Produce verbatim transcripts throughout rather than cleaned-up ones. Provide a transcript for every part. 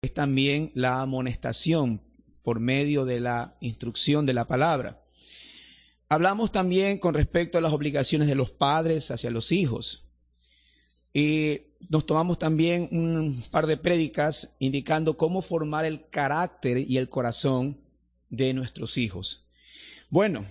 es también la amonestación por medio de la instrucción de la palabra. Hablamos también con respecto a las obligaciones de los padres hacia los hijos. Y nos tomamos también un par de prédicas indicando cómo formar el carácter y el corazón de nuestros hijos. Bueno,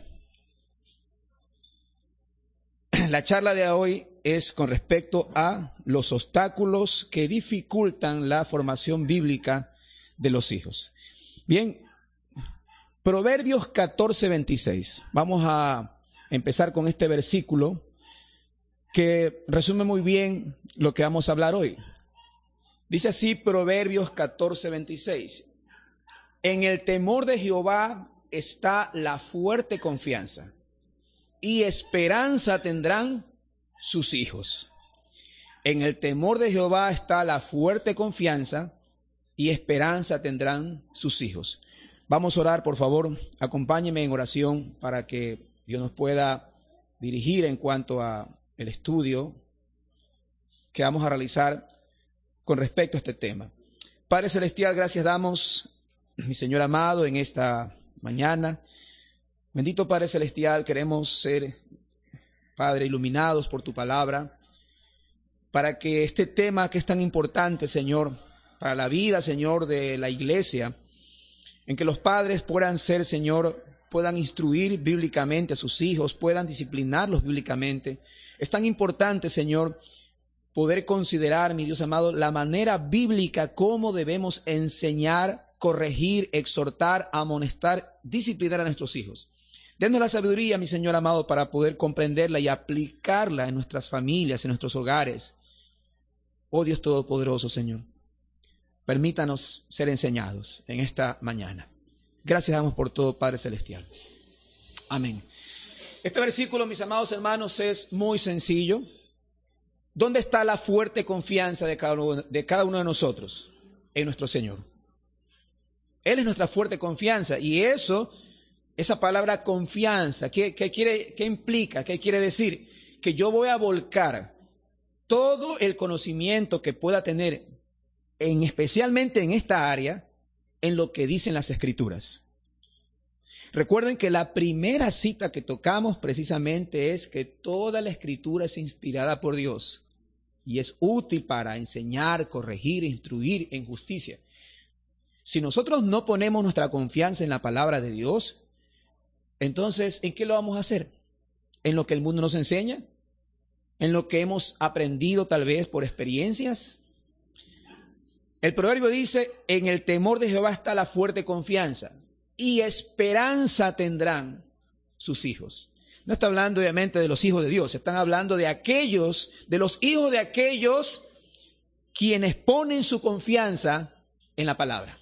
la charla de hoy es con respecto a los obstáculos que dificultan la formación bíblica de los hijos. Bien, Proverbios catorce, veintiséis. Vamos a empezar con este versículo que resume muy bien lo que vamos a hablar hoy. Dice así Proverbios catorce, veintiséis. En el temor de Jehová está la fuerte confianza, y esperanza tendrán sus hijos. En el temor de Jehová está la fuerte confianza, y esperanza tendrán sus hijos. Vamos a orar, por favor. Acompáñenme en oración para que Dios nos pueda dirigir en cuanto a el estudio que vamos a realizar con respecto a este tema. Padre Celestial, gracias damos, mi Señor amado, en esta mañana. Bendito Padre Celestial, queremos ser, Padre, iluminados por tu palabra, para que este tema que es tan importante, Señor, para la vida, Señor, de la iglesia, en que los padres puedan ser, Señor, puedan instruir bíblicamente a sus hijos, puedan disciplinarlos bíblicamente. Es tan importante, Señor, poder considerar, mi Dios amado, la manera bíblica cómo debemos enseñar, corregir, exhortar, amonestar, disciplinar a nuestros hijos. Denos la sabiduría, mi Señor amado, para poder comprenderla y aplicarla en nuestras familias, en nuestros hogares. Oh Dios Todopoderoso, Señor, permítanos ser enseñados en esta mañana. Gracias damos por todo, Padre Celestial. Amén. Este versículo, mis amados hermanos, es muy sencillo. ¿Dónde está la fuerte confianza de cada uno de, cada uno de nosotros? En nuestro Señor. Él es nuestra fuerte confianza. Y eso, esa palabra confianza, ¿qué, qué quiere, qué implica? ¿Qué quiere decir? Que yo voy a volcar todo el conocimiento que pueda tener, en, especialmente en esta área, en lo que dicen las Escrituras. Recuerden que la primera cita que tocamos precisamente es que toda la Escritura es inspirada por Dios y es útil para enseñar, corregir, instruir en justicia. Si nosotros no ponemos nuestra confianza en la palabra de Dios, entonces, ¿en qué lo vamos a hacer? ¿En lo que el mundo nos enseña? ¿En lo que hemos aprendido tal vez por experiencias? El proverbio dice, en el temor de Jehová está la fuerte confianza, y esperanza tendrán sus hijos. No está hablando obviamente de los hijos de Dios, están hablando de aquellos, de los hijos de aquellos quienes ponen su confianza en la palabra.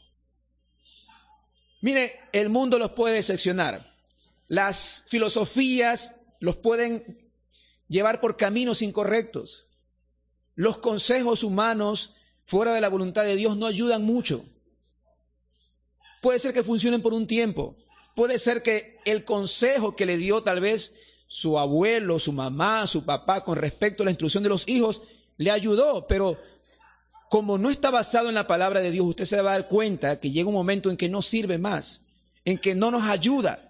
Mire, el mundo los puede decepcionar. Las filosofías los pueden llevar por caminos incorrectos. Los consejos humanos fuera de la voluntad de Dios no ayudan mucho. Puede ser que funcionen por un tiempo. Puede ser que el consejo que le dio tal vez su abuelo, su mamá, su papá con respecto a la instrucción de los hijos le ayudó, pero como no está basado en la palabra de Dios, usted se va a dar cuenta que llega un momento en que no sirve más, en que no nos ayuda.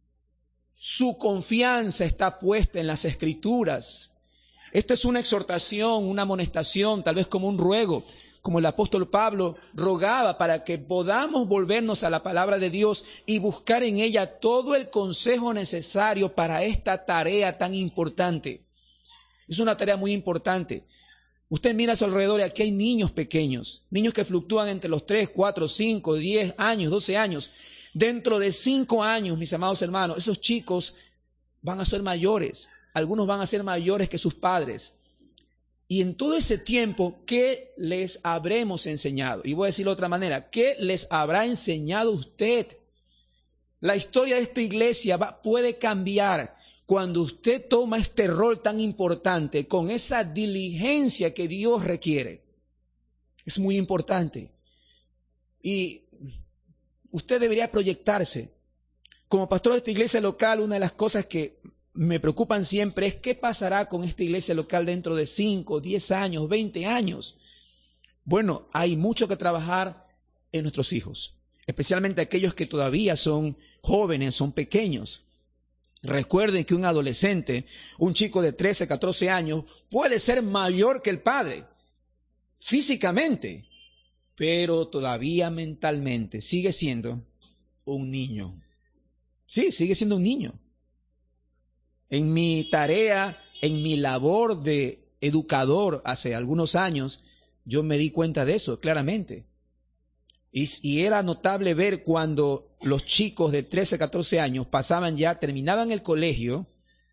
Su confianza está puesta en las Escrituras. Esta es una exhortación, una amonestación, tal vez como un ruego, como el apóstol Pablo rogaba para que podamos volvernos a la palabra de Dios y buscar en ella todo el consejo necesario para esta tarea tan importante. Es una tarea muy importante. Usted mira a su alrededor y aquí hay niños pequeños, niños que fluctúan entre los tres, cuatro, cinco, diez años, doce años. Dentro de cinco años, mis amados hermanos, esos chicos van a ser mayores. Algunos van a ser mayores que sus padres. Y en todo ese tiempo, ¿qué les habremos enseñado? Y voy a decirlo de otra manera, ¿qué les habrá enseñado usted? La historia de esta iglesia va, puede cambiar cuando usted toma este rol tan importante con esa diligencia que Dios requiere. Es muy importante. Y usted debería proyectarse. Como pastor de esta iglesia local, una de las cosas que me preocupan siempre es qué pasará con esta iglesia local dentro de cinco, diez años, veinte años. Bueno, hay mucho que trabajar, en nuestros hijos, especialmente aquellos que todavía son jóvenes, son pequeños. Recuerden que un adolescente, un chico de trece, catorce años, puede ser mayor que el padre, físicamente, pero todavía mentalmente sigue siendo un niño. Sí, sigue siendo un niño. En mi tarea, en mi labor de educador hace algunos años, yo me di cuenta de eso claramente. Y, y era notable ver cuando los chicos de trece, catorce años pasaban ya, terminaban el colegio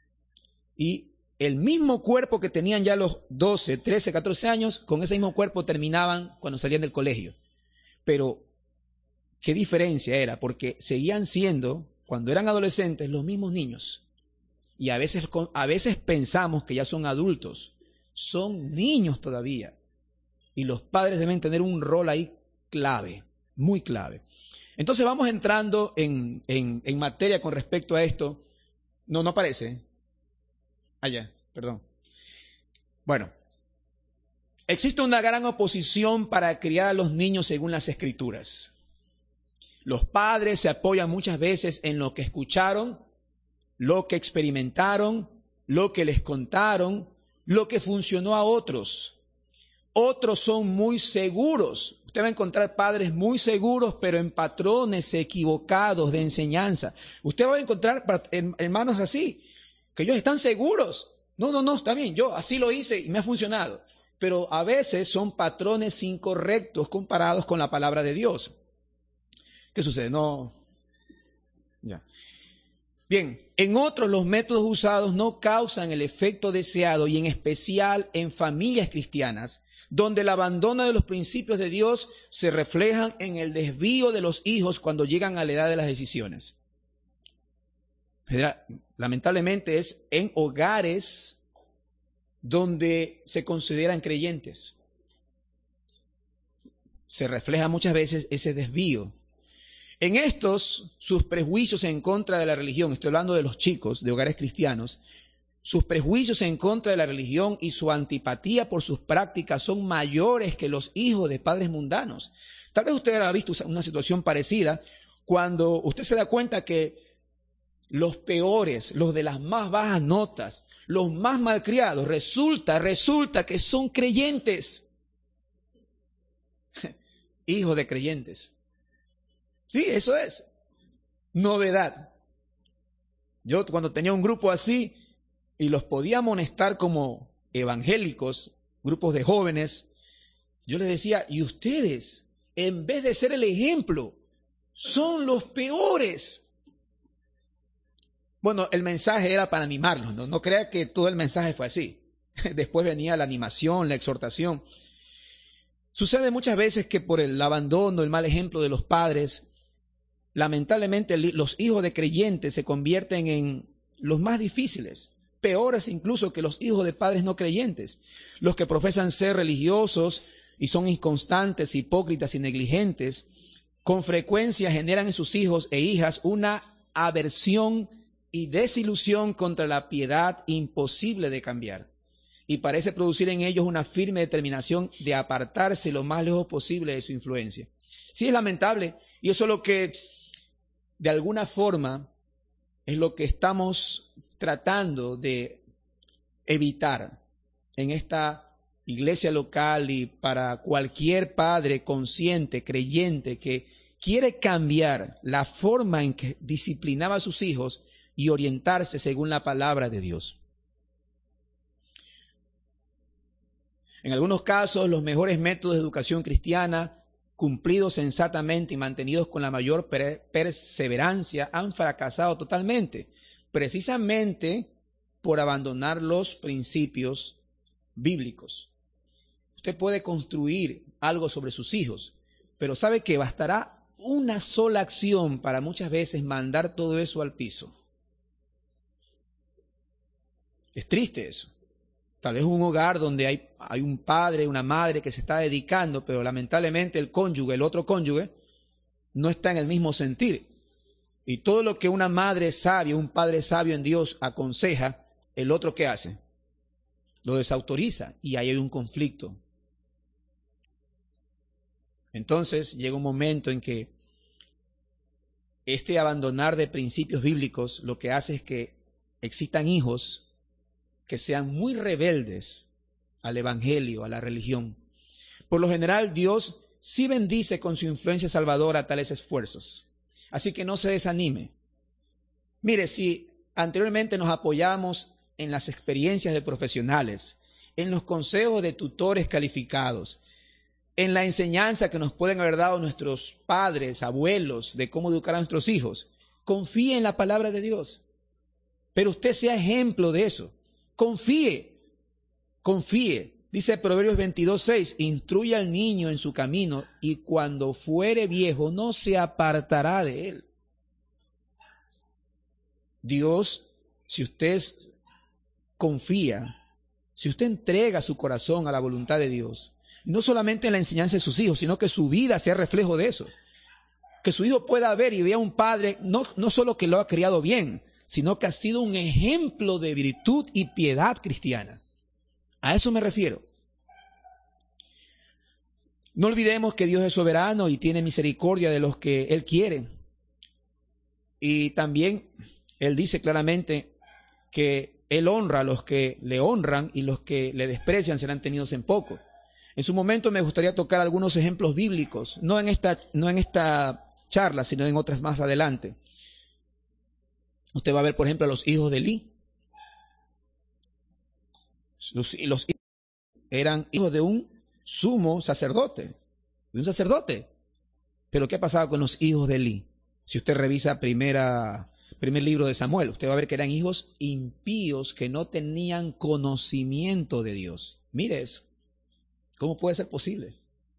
y el mismo cuerpo que tenían ya los doce, trece, catorce años, con ese mismo cuerpo terminaban cuando salían del colegio. Pero, ¿qué diferencia era? Porque seguían siendo, cuando eran adolescentes, los mismos niños. Y a veces, a veces pensamos que ya son adultos. Son niños todavía. Y los padres deben tener un rol ahí clave, muy clave. Entonces vamos entrando en, en, en materia con respecto a esto. No, no aparece. Allá, perdón. Bueno, existe una gran oposición para criar a los niños según las Escrituras. Los padres se apoyan muchas veces en lo que escucharon, lo que experimentaron, lo que les contaron, lo que funcionó a otros. Otros son muy seguros. Usted va a encontrar padres muy seguros, pero en patrones equivocados de enseñanza. Usted va a encontrar hermanos así, que ellos están seguros. No, no, no, está bien, yo así lo hice y me ha funcionado. Pero a veces son patrones incorrectos comparados con la palabra de Dios. ¿Qué sucede? No. Ya. Bien, en otros los métodos usados no causan el efecto deseado y en especial en familias cristianas, donde el abandono de los principios de Dios se reflejan en el desvío de los hijos cuando llegan a la edad de las decisiones. Lamentablemente es en hogares donde se consideran creyentes. Se refleja muchas veces ese desvío. En estos, sus prejuicios en contra de la religión, estoy hablando de los chicos de hogares cristianos, sus prejuicios en contra de la religión y su antipatía por sus prácticas son mayores que los hijos de padres mundanos. Tal vez usted haya visto una situación parecida cuando usted se da cuenta que los peores, los de las más bajas notas, los más malcriados, resulta, resulta que son creyentes. Hijos de creyentes. Sí, eso es novedad. Yo cuando tenía un grupo así y los podía amonestar como evangélicos, grupos de jóvenes, yo les decía, y ustedes, en vez de ser el ejemplo, son los peores. Bueno, el mensaje era para animarlos, ¿no? No crea que todo el mensaje fue así. Después venía la animación, la exhortación. Sucede muchas veces que por el abandono, el mal ejemplo de los padres, lamentablemente los hijos de creyentes se convierten en los más difíciles, peores incluso que los hijos de padres no creyentes. Los que profesan ser religiosos y son inconstantes, hipócritas y negligentes, con frecuencia generan en sus hijos e hijas una aversión y desilusión contra la piedad imposible de cambiar. Y parece producir en ellos una firme determinación de apartarse lo más lejos posible de su influencia. Sí, es lamentable, y eso es lo que de alguna forma es lo que estamos tratando de evitar en esta iglesia local y para cualquier padre consciente, creyente, que quiere cambiar la forma en que disciplinaba a sus hijos y orientarse según la palabra de Dios. En algunos casos, los mejores métodos de educación cristiana, cumplidos sensatamente y mantenidos con la mayor perseverancia, han fracasado totalmente, precisamente por abandonar los principios bíblicos. Usted puede construir algo sobre sus hijos, pero sabe que bastará una sola acción para muchas veces mandar todo eso al piso. Es triste eso. Tal vez un hogar donde hay, hay un padre, una madre que se está dedicando, pero lamentablemente el cónyuge, el otro cónyuge, no está en el mismo sentir. Y todo lo que una madre sabia, un padre sabio en Dios aconseja, el otro ¿qué hace? Lo desautoriza y ahí hay un conflicto. Entonces llega un momento en que este abandonar de principios bíblicos lo que hace es que existan hijos que sean muy rebeldes al evangelio, a la religión. Por lo general, Dios sí bendice con su influencia salvadora tales esfuerzos. Así que no se desanime. Mire, si anteriormente nos apoyamos en las experiencias de profesionales, en los consejos de tutores calificados, en la enseñanza que nos pueden haber dado nuestros padres, abuelos, de cómo educar a nuestros hijos, confíe en la palabra de Dios. Pero usted sea ejemplo de eso. Confíe, confíe. Dice Proverbios veintidós, seis, instruye al niño en su camino y cuando fuere viejo no se apartará de él. Dios, si usted confía, si usted entrega su corazón a la voluntad de Dios, no solamente en la enseñanza de sus hijos, sino que su vida sea reflejo de eso. Que su hijo pueda ver y vea a un padre, no, no solo que lo ha criado bien, sino que ha sido un ejemplo de virtud y piedad cristiana. A eso me refiero. No olvidemos que Dios es soberano y tiene misericordia de los que Él quiere. Y también Él dice claramente que Él honra a los que le honran y los que le desprecian serán tenidos en poco. En su momento me gustaría tocar algunos ejemplos bíblicos, no en esta, no en esta charla, sino en otras más adelante. Usted va a ver, por ejemplo, a los hijos de Elí. Los, los hijos eran hijos de un sumo sacerdote, de un sacerdote. Pero ¿qué pasaba con los hijos de Elí? Si usted revisa primera, primer libro de Samuel, usted va a ver que eran hijos impíos que no tenían conocimiento de Dios. Mire eso. ¿Cómo puede ser posible?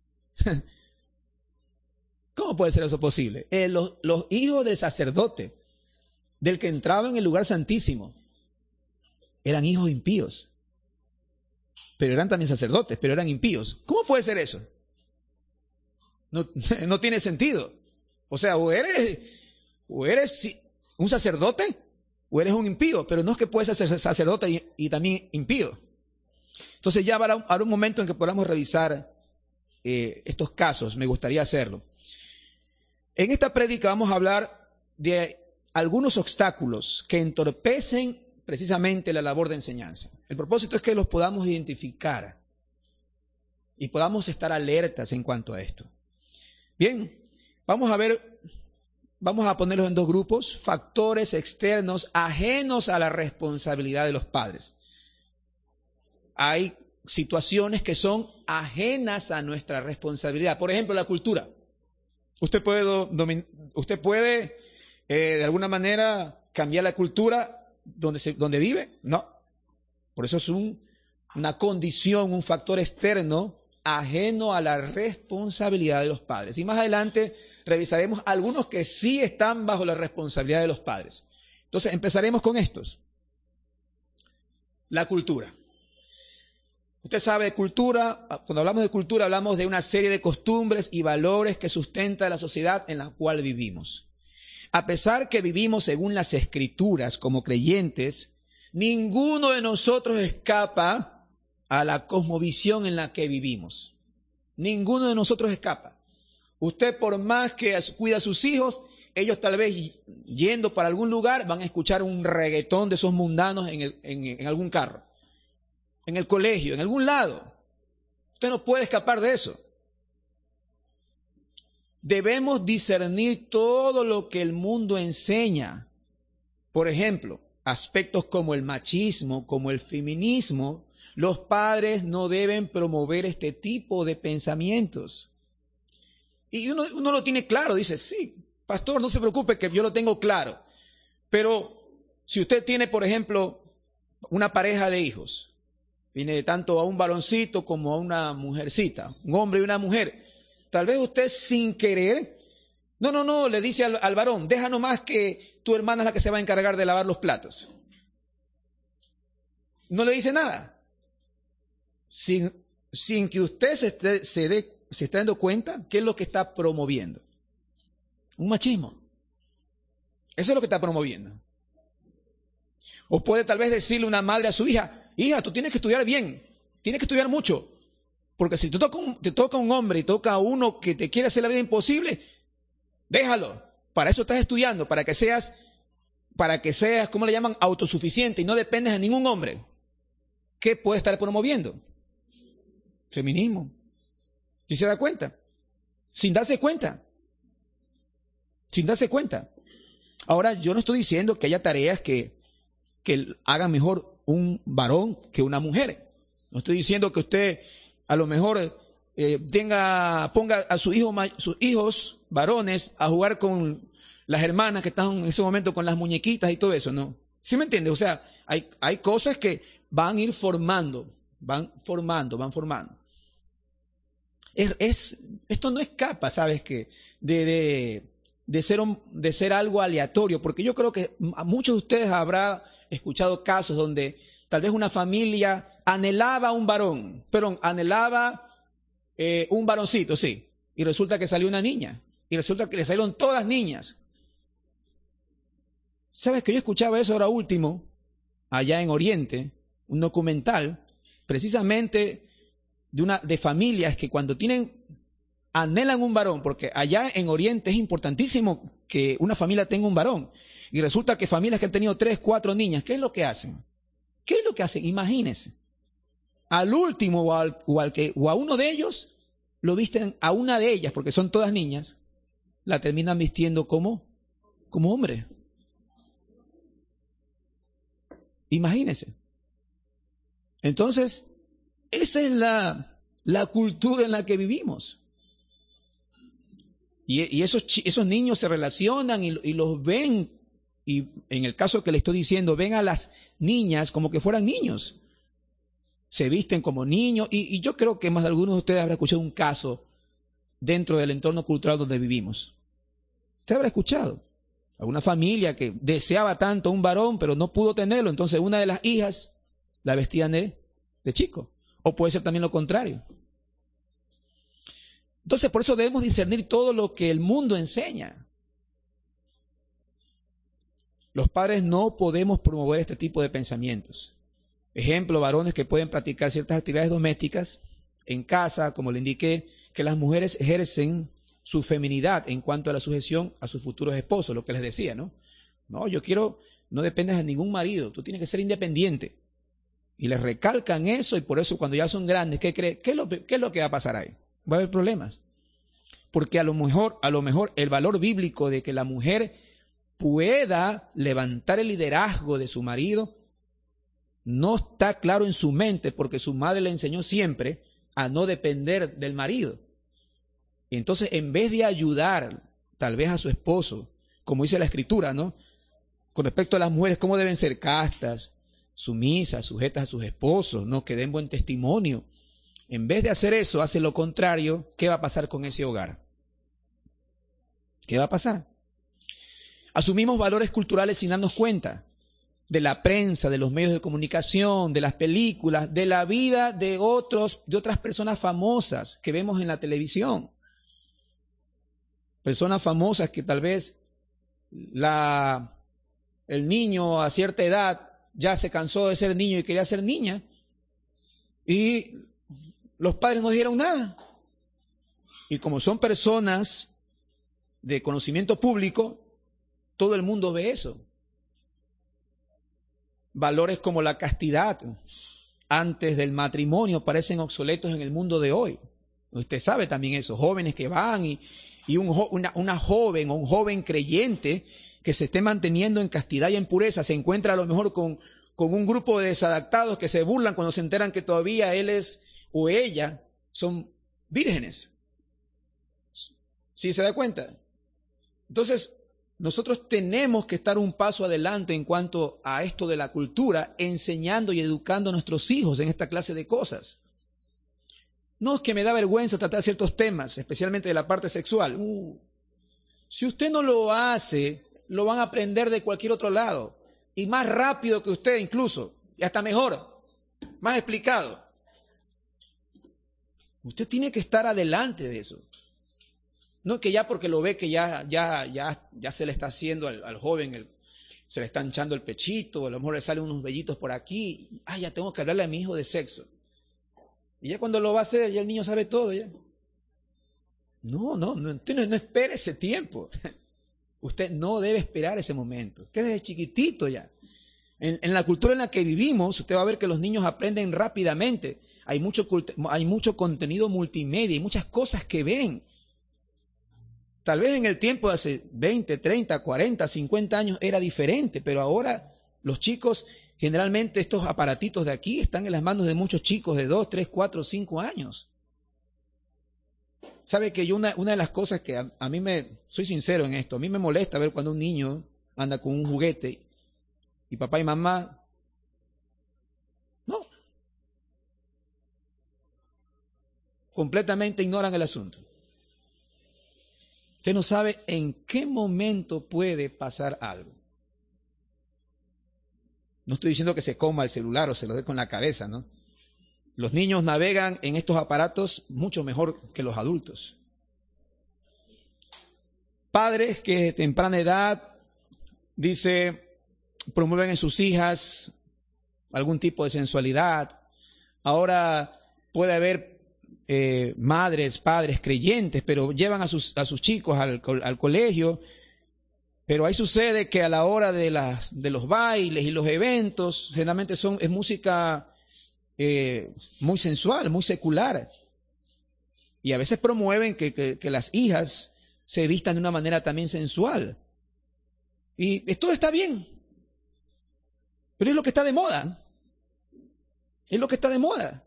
¿Cómo puede ser eso posible? Eh, los, los hijos del sacerdote, del que entraba en el lugar santísimo, eran hijos impíos. Pero eran también sacerdotes, pero eran impíos. ¿Cómo puede ser eso? No, no tiene sentido. O sea, o eres, o eres un sacerdote o eres un impío, pero no es que puedes ser sacerdote y, y también impío. Entonces ya habrá un, habrá un momento en que podamos revisar eh, estos casos, me gustaría hacerlo. En esta prédica vamos a hablar de algunos obstáculos que entorpecen precisamente la labor de enseñanza. El propósito es que los podamos identificar y podamos estar alertas en cuanto a esto. Bien, vamos a ver, vamos a ponerlos en dos grupos, factores externos ajenos a la responsabilidad de los padres. Hay situaciones que son ajenas a nuestra responsabilidad. Por ejemplo, la cultura. Usted puede, domin- usted puede eh, de alguna manera cambiar la cultura donde, se, donde vive. No. Por eso es un, una condición, un factor externo ajeno a la responsabilidad de los padres. Y más adelante revisaremos algunos que sí están bajo la responsabilidad de los padres. Entonces empezaremos con estos. La cultura. Usted sabe de cultura, cuando hablamos de cultura hablamos de una serie de costumbres y valores que sustenta la sociedad en la cual vivimos. A pesar que vivimos según las Escrituras como creyentes, ninguno de nosotros escapa a la cosmovisión en la que vivimos. Ninguno de nosotros escapa. Usted, por más que cuida a sus hijos, ellos tal vez yendo para algún lugar van a escuchar un reggaetón de esos mundanos en, el, en, en algún carro. En el colegio, en algún lado. Usted no puede escapar de eso. Debemos discernir todo lo que el mundo enseña. Por ejemplo, aspectos como el machismo, como el feminismo. Los padres no deben promover este tipo de pensamientos. Y uno, uno lo tiene claro, dice, sí, pastor, no se preocupe que yo lo tengo claro. Pero si usted tiene, por ejemplo, una pareja de hijos, viene tanto a un varoncito como a una mujercita, un hombre y una mujer. Tal vez usted sin querer, no, no, no, le dice al, al varón, deja nomás que tu hermana es la que se va a encargar de lavar los platos. No le dice nada. Sin, sin que usted se esté, se, dé, se esté dando cuenta qué es lo que está promoviendo. Un machismo. Eso es lo que está promoviendo. O puede tal vez decirle una madre a su hija, hija, tú tienes que estudiar bien, tienes que estudiar mucho, Porque si te toca, un, te toca un hombre y toca a uno que te quiere hacer la vida imposible, déjalo. Para eso estás estudiando, para que seas, para que seas, ¿cómo le llaman? Autosuficiente y no dependes de ningún hombre. ¿Qué puede estar promoviendo? Feminismo. ¿Sí se da cuenta? Sin darse cuenta. Sin darse cuenta. Ahora, yo no estoy diciendo que haya tareas que, que hagan mejor un varón que una mujer. No estoy diciendo que usted a lo mejor eh, tenga, ponga a su hijo, sus hijos varones a jugar con las hermanas que están en ese momento con las muñequitas y todo eso, ¿no? ¿Sí me entiende? O sea, hay, hay cosas que van a ir formando, van formando, van formando. Es, es, esto no escapa, ¿sabes qué? De, de, de, ser, de ser algo aleatorio, porque yo creo que a muchos de ustedes habrá escuchado casos donde tal vez una familia anhelaba un varón, pero anhelaba eh, un varoncito, sí, y resulta que salió una niña, y resulta que le salieron todas niñas. ¿Sabes que yo escuchaba eso ahora último, allá en Oriente, un documental, precisamente de una de familias que cuando tienen, anhelan un varón, porque allá en Oriente es importantísimo que una familia tenga un varón, y resulta que familias que han tenido tres, cuatro niñas, ¿qué es lo que hacen? ¿Qué es lo que hacen? Imagínense. Al último o, al, o, al que, o a uno de ellos lo visten, a una de ellas, porque son todas niñas, la terminan vistiendo como, como hombre. Imagínense. Entonces, esa es la, la cultura en la que vivimos. Y, y esos, esos niños se relacionan y, y los ven, y en el caso que le estoy diciendo, ven a las niñas como que fueran niños. Se visten como niños, y, y yo creo que más de algunos de ustedes habrán escuchado un caso dentro del entorno cultural donde vivimos. Usted habrá escuchado alguna familia que deseaba tanto un varón, pero no pudo tenerlo, entonces una de las hijas la vestían de, de chico. O puede ser también lo contrario. Entonces, por eso debemos discernir todo lo que el mundo enseña. Los padres no podemos promover este tipo de pensamientos. Ejemplo, varones que pueden practicar ciertas actividades domésticas en casa, como le indiqué, que las mujeres ejercen su feminidad en cuanto a la sujeción a sus futuros esposos, lo que les decía, ¿no? No, yo quiero, no dependes de ningún marido, tú tienes que ser independiente. Y les recalcan eso, y por eso cuando ya son grandes, ¿qué cree? ¿Qué es lo, qué es lo que va a pasar ahí? Va a haber problemas. Porque a lo mejor, a lo mejor el valor bíblico de que la mujer pueda levantar el liderazgo de su marido no está claro en su mente, porque su madre le enseñó siempre a no depender del marido. Y entonces, en vez de ayudar tal vez a su esposo, como dice la Escritura, ¿no? Con respecto a las mujeres, cómo deben ser castas, sumisas, sujetas a sus esposos, ¿no? Que den buen testimonio. En vez de hacer eso, hace lo contrario. ¿Qué va a pasar con ese hogar? ¿Qué va a pasar? Asumimos valores culturales sin darnos cuenta de la prensa, de los medios de comunicación, de las películas, de la vida de otros, de otras personas famosas que vemos en la televisión. Personas famosas que tal vez la, el niño a cierta edad ya se cansó de ser niño y quería ser niña, y los padres no dijeron nada. Y como son personas de conocimiento público, todo el mundo ve eso. Valores como la castidad antes del matrimonio parecen obsoletos en el mundo de hoy. Usted sabe también eso, jóvenes que van y, y un, una, una joven o un joven creyente que se esté manteniendo en castidad y en pureza se encuentra a lo mejor con, con un grupo de desadaptados que se burlan cuando se enteran que todavía él es o ella son vírgenes. ¿Sí se da cuenta? Entonces, nosotros tenemos que estar un paso adelante en cuanto a esto de la cultura, enseñando y educando a nuestros hijos en esta clase de cosas. No es que me da vergüenza tratar ciertos temas, especialmente de la parte sexual. Uh, si usted no lo hace, lo van a aprender de cualquier otro lado. Y más rápido que usted incluso. Y hasta mejor. Más explicado. Usted tiene que estar adelante de eso. No que ya porque lo ve que ya, ya, ya, ya se le está haciendo al, al joven, el, se le está hinchando el pechito, a lo mejor le salen unos vellitos por aquí. Ah, ya tengo que hablarle a mi hijo de sexo. Y ya cuando lo va a hacer, ya el niño sabe todo. Ya. No, no, no, usted no, no espere ese tiempo. Usted no debe esperar ese momento. Que desde chiquitito ya. En, en la cultura en la que vivimos, usted va a ver que los niños aprenden rápidamente. Hay mucho, hay mucho contenido multimedia y muchas cosas que ven. Tal vez en el tiempo de hace veinte, treinta, cuarenta, cincuenta años era diferente, pero ahora los chicos, generalmente estos aparatitos de aquí están en las manos de muchos chicos de dos, tres, cuatro, cinco años. Sabe que yo una, una de las cosas que a, a mí me, soy sincero en esto, a mí me molesta ver cuando un niño anda con un juguete y papá y mamá, no, completamente ignoran el asunto. Usted no sabe en qué momento puede pasar algo. No estoy diciendo que se coma el celular o se lo dé con la cabeza, ¿no? Los niños navegan en estos aparatos mucho mejor que los adultos. Padres que de temprana edad, dice, promueven en sus hijas algún tipo de sensualidad. Ahora puede haber Eh, madres, padres creyentes, pero llevan a sus, a sus chicos al, al colegio, pero ahí sucede que a la hora de, las, de los bailes y los eventos, generalmente son, es música eh, muy sensual, muy secular, y a veces promueven que, que, que las hijas se vistan de una manera también sensual, y todo está bien, pero es lo que está de moda, es lo que está de moda.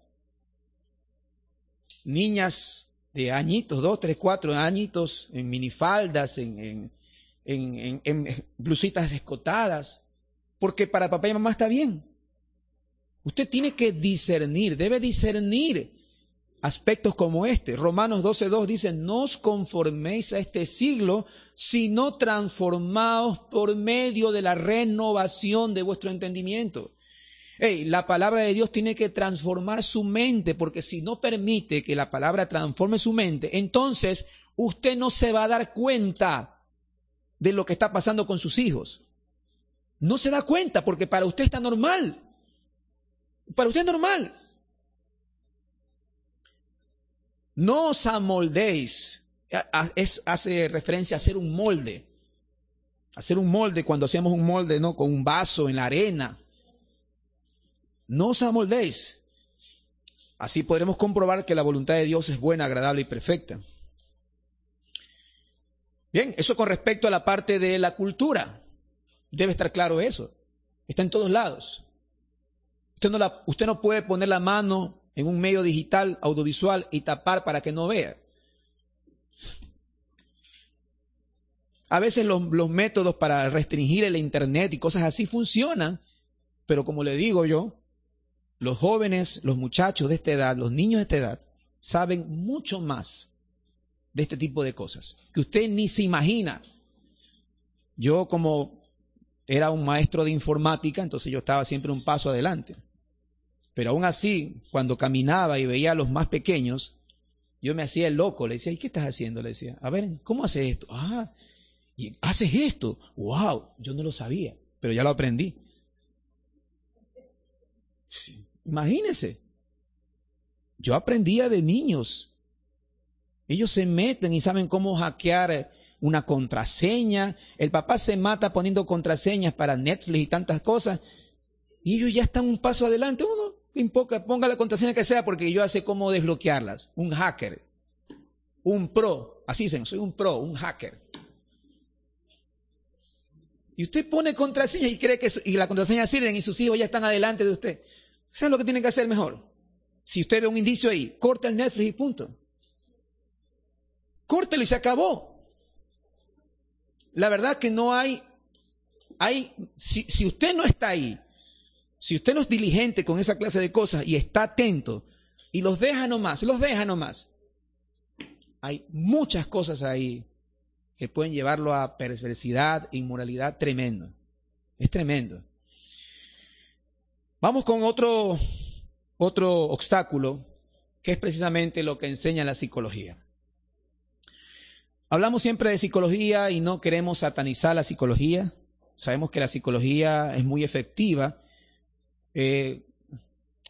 Niñas de añitos, dos, tres, cuatro añitos, en minifaldas, en, en, en, en, en blusitas escotadas, porque para papá y mamá está bien. Usted tiene que discernir, debe discernir aspectos como este. Romanos doce dos dice, no os conforméis a este siglo, sino transformaos por medio de la renovación de vuestro entendimiento. Hey, la palabra de Dios tiene que transformar su mente, porque si no permite que la palabra transforme su mente, entonces usted no se va a dar cuenta de lo que está pasando con sus hijos. No se da cuenta porque para usted está normal. Para usted es normal. No os amoldéis. Es, hace referencia a hacer un molde. Hacer un molde cuando hacemos un molde, ¿no? Con un vaso en la arena. No os amoldéis. Así podremos comprobar que la voluntad de Dios es buena, agradable y perfecta. Bien, eso con respecto a la parte de la cultura. Debe estar claro eso. Está en todos lados. Usted no, la, usted no puede poner la mano en un medio digital, audiovisual y tapar para que no vea. A veces los, los métodos para restringir el internet y cosas así funcionan, pero como le digo yo, los jóvenes, los muchachos de esta edad, los niños de esta edad, saben mucho más de este tipo de cosas, que usted ni se imagina. Yo como era un maestro de informática, entonces yo estaba siempre un paso adelante. Pero aún así, cuando caminaba y veía a los más pequeños, yo me hacía el loco, le decía, ¿y qué estás haciendo? Le decía, a ver, ¿cómo haces esto? Ah, ¿y haces esto? ¡Wow! Yo no lo sabía, pero ya lo aprendí. Imagínense, yo aprendía de niños. Ellos se meten y saben cómo hackear una contraseña. El papá se mata poniendo contraseñas para Netflix y tantas cosas. Y ellos ya están un paso adelante. Uno, ponga la contraseña que sea porque yo ya sé cómo desbloquearlas. Un hacker, un pro, así dicen, soy un pro, un hacker. Y usted pone contraseña y cree que y la contraseña sirven y sus hijos ya están adelante de usted. ¿Saben lo que tienen que hacer mejor? Si usted ve un indicio ahí, corta el Netflix y punto. Córtelo y se acabó. La verdad que no hay, hay si, si usted no está ahí, si usted no es diligente con esa clase de cosas y está atento y los deja nomás, los deja nomás, hay muchas cosas ahí que pueden llevarlo a perversidad, inmoralidad tremendo. Es tremendo. Vamos con otro, otro obstáculo, que es precisamente lo que enseña la psicología. Hablamos siempre de psicología y no queremos satanizar la psicología. Sabemos que la psicología es muy efectiva. Eh,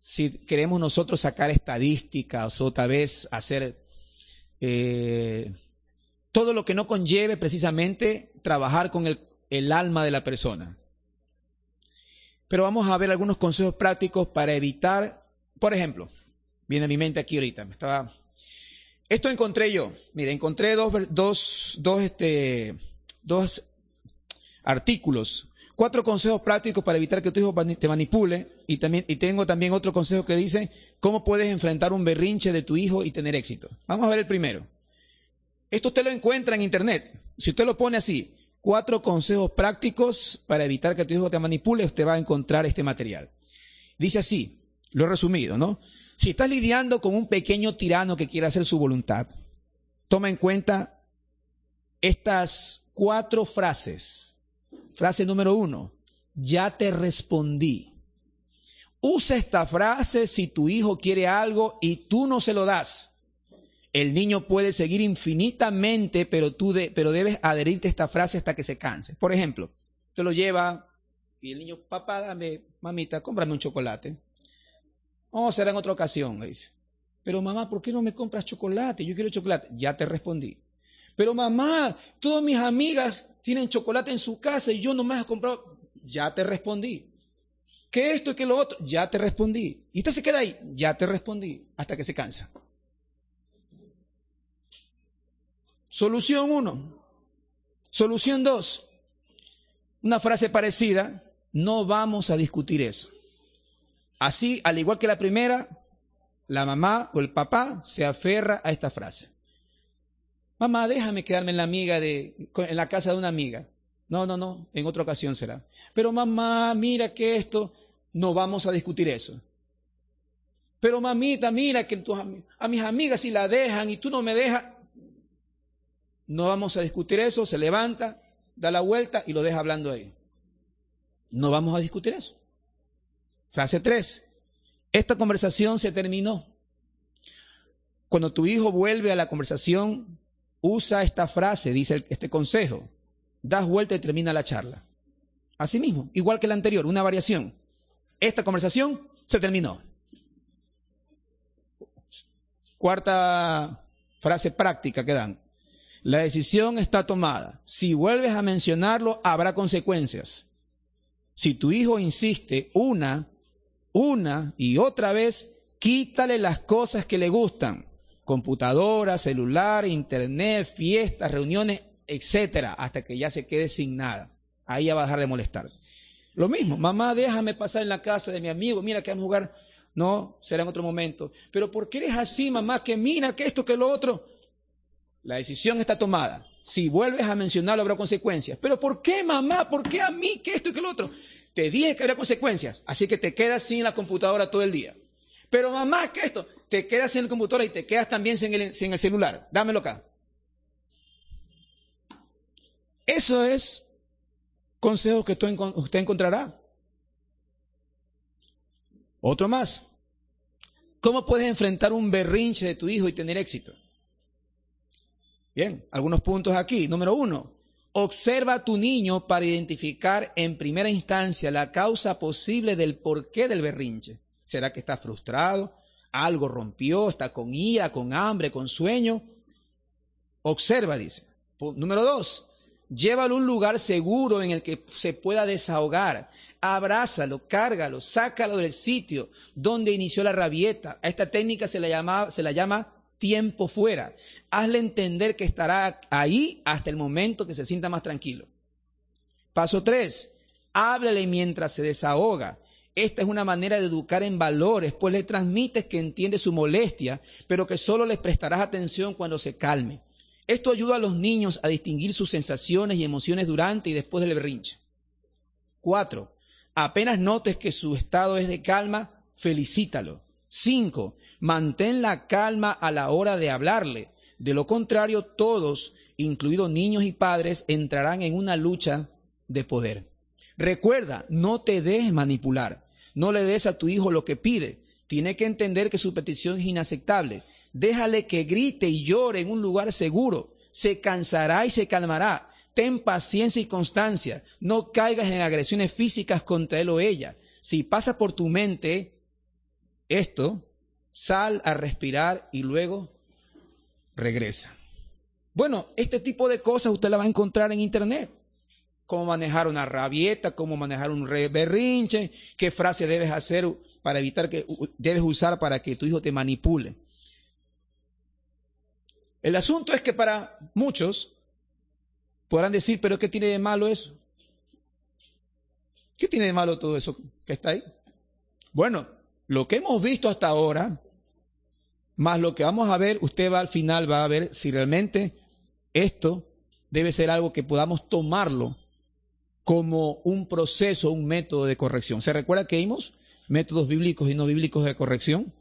si queremos nosotros sacar estadísticas o tal vez hacer eh, todo lo que no conlleve precisamente trabajar con el, el alma de la persona. Pero vamos a ver algunos consejos prácticos para evitar, por ejemplo, viene a mi mente aquí ahorita, me estaba... Esto encontré yo, mire, encontré dos, dos, dos, este, dos artículos, cuatro consejos prácticos para evitar que tu hijo te manipule, y también, y tengo también otro consejo que dice, cómo puedes enfrentar un berrinche de tu hijo y tener éxito. Vamos a ver el primero. Esto usted lo encuentra en internet. Si usted lo pone así, cuatro consejos prácticos para evitar que tu hijo te manipule, usted va a encontrar este material. Dice así, lo he resumido, ¿no? Si estás lidiando con un pequeño tirano que quiere hacer su voluntad, toma en cuenta estas cuatro frases. Frase número uno, ya te respondí. Usa esta frase si tu hijo quiere algo y tú no se lo das. El niño puede seguir infinitamente, pero tú de, pero debes adherirte a esta frase hasta que se canse. Por ejemplo, te lo lleva y el niño, papá, dame, mamita, cómprame un chocolate. Oh, será en otra ocasión, le dice. Pero mamá, ¿por qué no me compras chocolate? Yo quiero chocolate. Ya te respondí. Pero mamá, todas mis amigas tienen chocolate en su casa y yo no me he comprado. Ya te respondí. ¿Qué esto y qué lo otro? Ya te respondí. Y usted se queda ahí. Ya te respondí. Hasta que se cansa. Solución uno. Solución dos. Una frase parecida. No vamos a discutir eso. Así, al igual que la primera, la mamá o el papá se aferra a esta frase. Mamá, déjame quedarme en la amiga de, en la casa de una amiga. No, no, no, en otra ocasión será. Pero mamá, mira que esto, no vamos a discutir eso. Pero mamita, mira que tus, a mis amigas si la dejan y tú no me dejas. No vamos a discutir eso, se levanta, da la vuelta y lo deja hablando ahí. No vamos a discutir eso. Frase tres. Esta conversación se terminó. Cuando tu hijo vuelve a la conversación, usa esta frase, dice este consejo. Das vuelta y termina la charla. Así mismo, igual que la anterior, una variación. Esta conversación se terminó. Cuarta frase práctica que dan. La decisión está tomada. Si vuelves a mencionarlo, habrá consecuencias. Si tu hijo insiste una, una y otra vez, quítale las cosas que le gustan. Computadora, celular, internet, fiestas, reuniones, etcétera, hasta que ya se quede sin nada. Ahí ya va a dejar de molestar. Lo mismo, mamá, déjame pasar en la casa de mi amigo, mira que vamos a jugar. No, será en otro momento. Pero ¿por qué eres así, mamá? Que mira, que esto, que lo otro. La decisión está tomada. Si vuelves a mencionarlo, habrá consecuencias. ¿Pero por qué, mamá? ¿Por qué a mí? ¿Qué esto y que lo otro? Te dije que habrá consecuencias, así que te quedas sin la computadora todo el día. Pero mamá, ¿qué esto? Te quedas sin la computadora y te quedas también sin el, sin el celular. Dámelo acá. Eso es consejo que usted encontrará. Otro más. ¿Cómo puedes enfrentar un berrinche de tu hijo y tener éxito? Bien, algunos puntos aquí. Número uno, observa a tu niño para identificar en primera instancia la causa posible del porqué del berrinche. ¿Será que está frustrado? ¿Algo rompió? ¿Está con ira, con hambre, con sueño? Observa, dice. Número dos, llévalo a un lugar seguro en el que se pueda desahogar. Abrázalo, cárgalo, sácalo del sitio donde inició la rabieta. A esta técnica se la llama, se la llama tiempo fuera. Hazle entender que estará ahí hasta el momento que se sienta más tranquilo. Paso tres, háblale mientras se desahoga. Esta es una manera de educar en valores, pues le transmites que entiende su molestia, pero que solo les prestarás atención cuando se calme. Esto ayuda a los niños a distinguir sus sensaciones y emociones durante y después del berrinche. Cuatro, apenas notes que su estado es de calma, felicítalo. Cinco, mantén la calma a la hora de hablarle. De lo contrario, todos, incluidos niños y padres, entrarán en una lucha de poder. Recuerda, no te dejes manipular. No le des a tu hijo lo que pide. Tiene que entender que su petición es inaceptable. Déjale que grite y llore en un lugar seguro. Se cansará y se calmará. Ten paciencia y constancia. No caigas en agresiones físicas contra él o ella. Si pasa por tu mente esto, sal a respirar y luego regresa. Bueno, este tipo de cosas usted la va a encontrar en internet. Cómo manejar una rabieta, cómo manejar un berrinche, qué frase debes hacer para evitar que debes usar para que tu hijo te manipule. El asunto es que para muchos podrán decir, pero ¿qué tiene de malo eso? ¿Qué tiene de malo todo eso que está ahí? Bueno, lo que hemos visto hasta ahora, más lo que vamos a ver, usted va al final va a ver si realmente esto debe ser algo que podamos tomarlo como un proceso, un método de corrección. ¿Se recuerda que vimos métodos bíblicos y no bíblicos de corrección?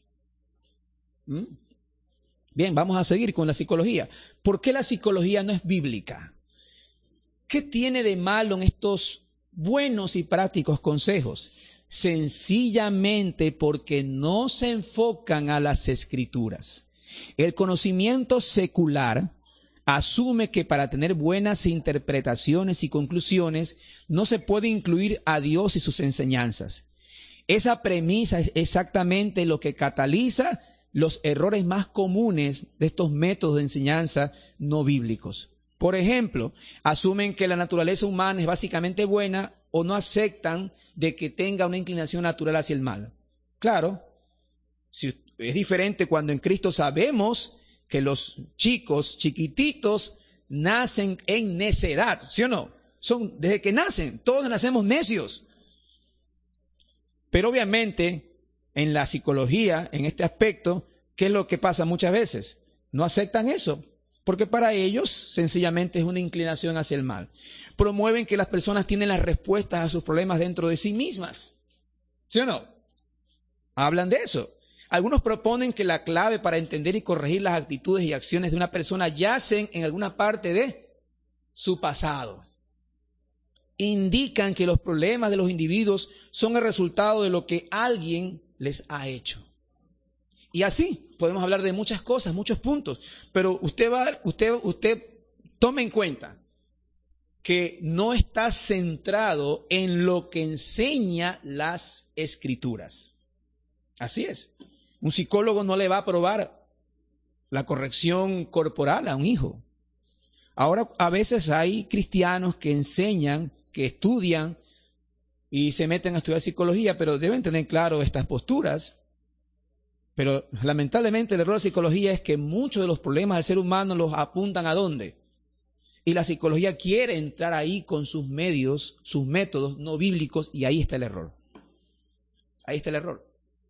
¿Mm? Bien, vamos a seguir con la psicología. ¿Por qué la psicología no es bíblica? ¿Qué tiene de malo en estos buenos y prácticos consejos? Sencillamente porque no se enfocan a las escrituras. El conocimiento secular asume que para tener buenas interpretaciones y conclusiones no se puede incluir a Dios y sus enseñanzas. Esa premisa es exactamente lo que cataliza los errores más comunes de estos métodos de enseñanza no bíblicos. Por ejemplo, asumen que la naturaleza humana es básicamente buena o no aceptan de que tenga una inclinación natural hacia el mal. Claro, si es diferente cuando en Cristo sabemos que los chicos chiquititos nacen en necedad, ¿sí o no? Son desde que nacen, todos nacemos necios. Pero obviamente en la psicología, en este aspecto, ¿qué es lo que pasa muchas veces? No aceptan eso, porque para ellos sencillamente es una inclinación hacia el mal. Promueven que las personas tienen las respuestas a sus problemas dentro de sí mismas, ¿sí o no? Hablan de eso. Algunos proponen que la clave para entender y corregir las actitudes y acciones de una persona yacen en alguna parte de su pasado. Indican que los problemas de los individuos son el resultado de lo que alguien les ha hecho. Y así podemos hablar de muchas cosas, muchos puntos, pero usted va, usted, usted tome en cuenta que no está centrado en lo que enseña las escrituras. Así es. Un psicólogo no le va a aprobar la corrección corporal a un hijo. Ahora, a veces hay cristianos que enseñan, que estudian y se meten a estudiar psicología, pero deben tener claro estas posturas. Pero lamentablemente el error de la psicología es que muchos de los problemas del ser humano los apuntan ¿a dónde? Y la psicología quiere entrar ahí con sus medios, sus métodos no bíblicos, y ahí está el error. Ahí está el error.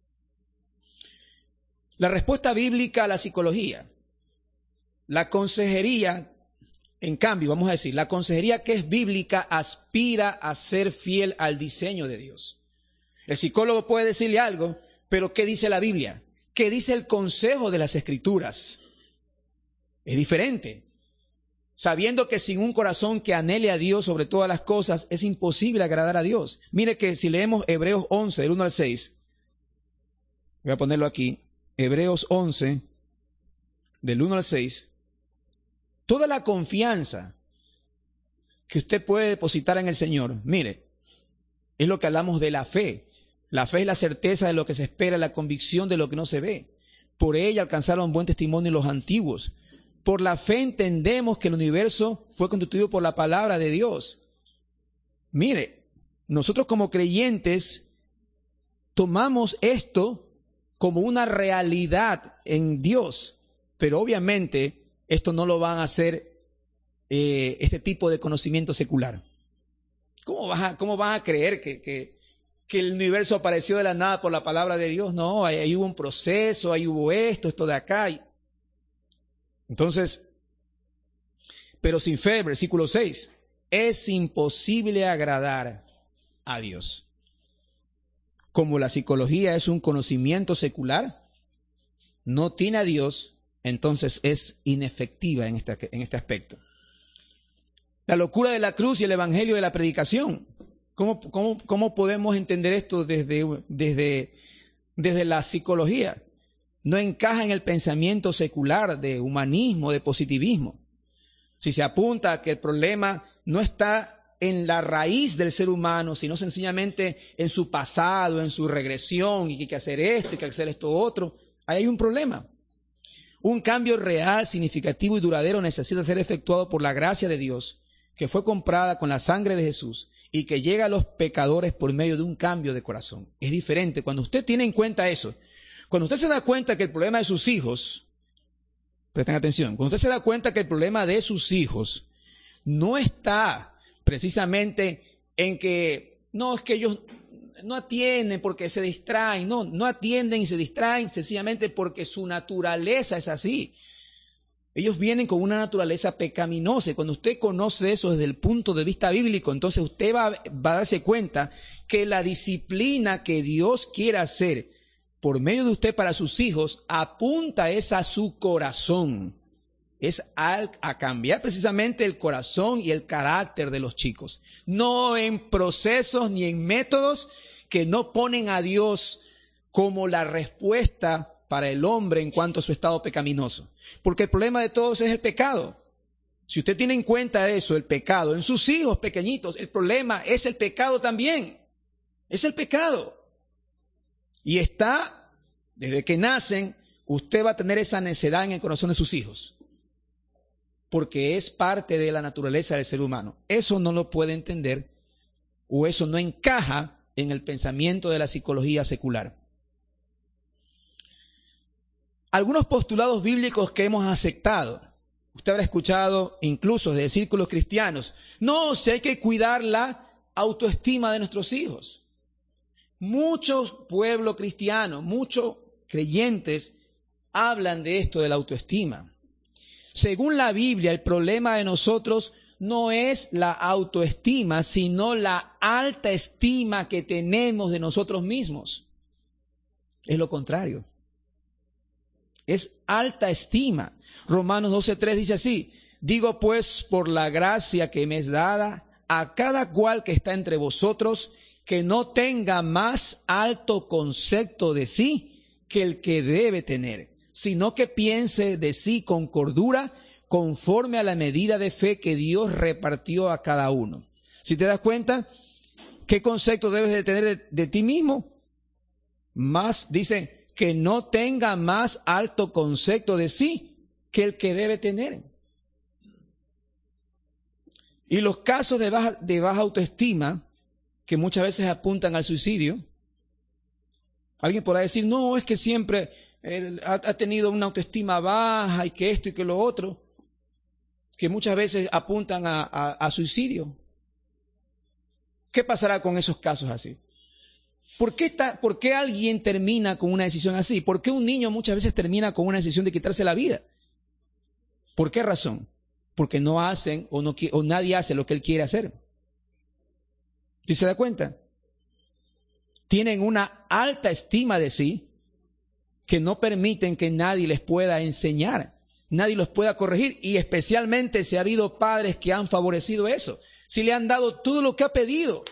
La respuesta bíblica a la psicología. La consejería, en cambio, vamos a decir, la consejería que es bíblica aspira a ser fiel al diseño de Dios. El psicólogo puede decirle algo, pero ¿qué dice la Biblia? ¿Qué dice el consejo de las Escrituras? Es diferente. Sabiendo que sin un corazón que anhele a Dios sobre todas las cosas, es imposible agradar a Dios. Mire que si leemos Hebreos once, del uno al seis, voy a ponerlo aquí, Hebreos once, del uno al seis, toda la confianza que usted puede depositar en el Señor, mire, es lo que hablamos de la fe. La fe es la certeza de lo que se espera, la convicción de lo que no se ve. Por ella alcanzaron buen testimonio los antiguos. Por la fe entendemos que el universo fue constituido por la palabra de Dios. Mire, nosotros como creyentes tomamos esto como una realidad en Dios, pero obviamente esto no lo van a hacer eh, este tipo de conocimiento secular. ¿Cómo vas a, cómo vas a creer que, que, que el universo apareció de la nada por la palabra de Dios? No, ahí, ahí hubo un proceso, ahí hubo esto, esto de acá. Y... Entonces, pero sin fe, versículo seis, es imposible agradar a Dios. Como la psicología es un conocimiento secular, no tiene a Dios, entonces es inefectiva en este, en este aspecto. La locura de la cruz y el evangelio de la predicación. ¿Cómo, cómo, cómo podemos entender esto desde, desde, desde la psicología? No encaja en el pensamiento secular de humanismo, de positivismo. Si se apunta a que el problema no está en la raíz del ser humano, sino sencillamente en su pasado, en su regresión, y que hay que hacer esto, y que hay que hacer esto otro, ahí hay un problema. Un cambio real, significativo y duradero necesita ser efectuado por la gracia de Dios, que fue comprada con la sangre de Jesús y que llega a los pecadores por medio de un cambio de corazón. Es diferente. Cuando usted tiene en cuenta eso, cuando usted se da cuenta que el problema de sus hijos, presten atención, cuando usted se da cuenta que el problema de sus hijos no está precisamente en que, no, es que ellos no atienden porque se distraen, no, no atienden y se distraen sencillamente porque su naturaleza es así. Ellos vienen con una naturaleza pecaminosa, y cuando usted conoce eso desde el punto de vista bíblico, entonces usted va, va a darse cuenta que la disciplina que Dios quiere hacer por medio de usted para sus hijos apunta es a su corazón, es a, a cambiar precisamente el corazón y el carácter de los chicos, no en procesos ni en métodos que no ponen a Dios como la respuesta para el hombre en cuanto a su estado pecaminoso. Porque el problema de todos es el pecado. Si usted tiene en cuenta eso, el pecado, en sus hijos pequeñitos, el problema es el pecado también. Es el pecado. Y está, desde que nacen, usted va a tener esa necedad en el corazón de sus hijos. Porque es parte de la naturaleza del ser humano. Eso no lo puede entender, o eso no encaja en el pensamiento de la psicología secular. Algunos postulados bíblicos que hemos aceptado, usted habrá escuchado incluso de círculos cristianos, no, si hay que cuidar la autoestima de nuestros hijos. Muchos pueblos cristianos, muchos creyentes hablan de esto de la autoestima. Según la Biblia, el problema de nosotros no es la autoestima, sino la alta estima que tenemos de nosotros mismos. Es lo contrario. Es alta estima. Romanos doce tres dice así: digo pues por la gracia que me es dada a cada cual que está entre vosotros, que no tenga más alto concepto de sí que el que debe tener, sino que piense de sí con cordura, conforme a la medida de fe que Dios repartió a cada uno. Si te das cuenta, ¿qué concepto debes de tener de, de ti mismo? Más, dice, que no tenga más alto concepto de sí que el que debe tener. Y los casos de baja, de baja autoestima, que muchas veces apuntan al suicidio, alguien podrá decir, no, es que siempre él ha, ha tenido una autoestima baja y que esto y que lo otro, que muchas veces apuntan a, a, a suicidio. ¿Qué pasará con esos casos así? ¿Por qué, está, ¿Por qué alguien termina con una decisión así? ¿Por qué un niño muchas veces termina con una decisión de quitarse la vida? ¿Por qué razón? Porque no hacen o, no, o nadie hace lo que él quiere hacer. ¿Sí se da cuenta? Tienen una alta estima de sí que no permiten que nadie les pueda enseñar, nadie los pueda corregir, y especialmente si ha habido padres que han favorecido eso, si le han dado todo lo que ha pedido.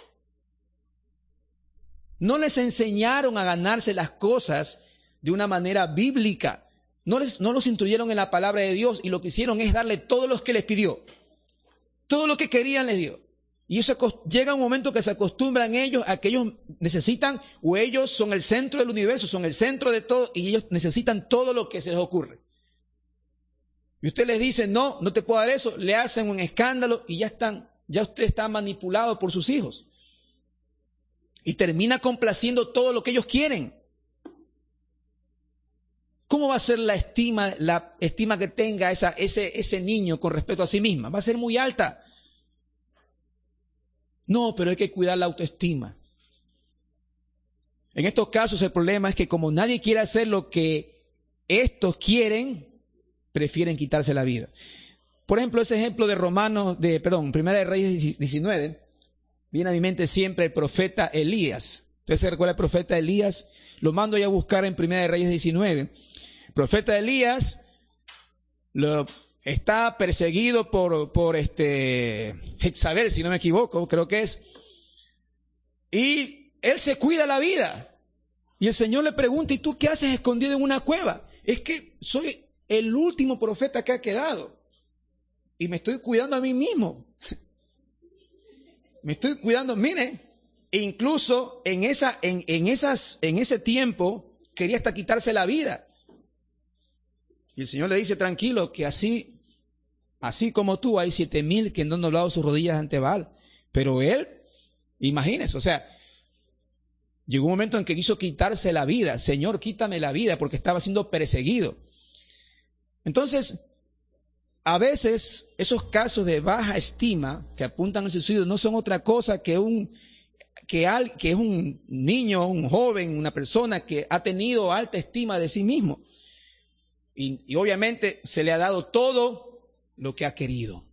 No les enseñaron a ganarse las cosas de una manera bíblica. No, les, no los instruyeron en la palabra de Dios, y lo que hicieron es darle todo lo que les pidió. Todo lo que querían les dio. Y eso llega un momento que se acostumbran ellos a que ellos necesitan, o ellos son el centro del universo, son el centro de todo, y ellos necesitan todo lo que se les ocurre. Y usted les dice, no, no te puedo dar eso, le hacen un escándalo y ya están, ya usted está manipulado por sus hijos. Y termina complaciendo todo lo que ellos quieren. ¿Cómo va a ser la estima, la estima que tenga esa, ese, ese niño con respecto a sí misma? Va a ser muy alta. No, pero hay que cuidar la autoestima. En estos casos el problema es que como nadie quiere hacer lo que estos quieren, prefieren quitarse la vida. Por ejemplo, ese ejemplo de Romanos, de, perdón, Primera de Reyes diecinueve, viene a mi mente siempre el profeta Elías. ¿Usted se recuerda el profeta Elías? Lo mando ya a buscar en Primera de Reyes diecinueve. El profeta Elías lo, está perseguido por, por este Jezabel, si no me equivoco, creo que es. Y él se cuida la vida. Y el Señor le pregunta, ¿y tú qué haces escondido en una cueva? Es que soy el último profeta que ha quedado. Y me estoy cuidando a mí mismo. me estoy cuidando, mire, e incluso en esa, en, en esas, en ese tiempo quería hasta quitarse la vida. Y el Señor le dice, tranquilo, que así, así como tú, hay siete mil que no han doblado sus rodillas ante Baal. Pero él, imagínese, o sea, llegó un momento en que quiso quitarse la vida. Señor, quítame la vida, porque estaba siendo perseguido. Entonces, a veces esos casos de baja estima que apuntan al suicidio no son otra cosa que un que, al, que es un niño, un joven, una persona que ha tenido alta estima de sí mismo. Y, y obviamente se le ha dado todo lo que ha querido.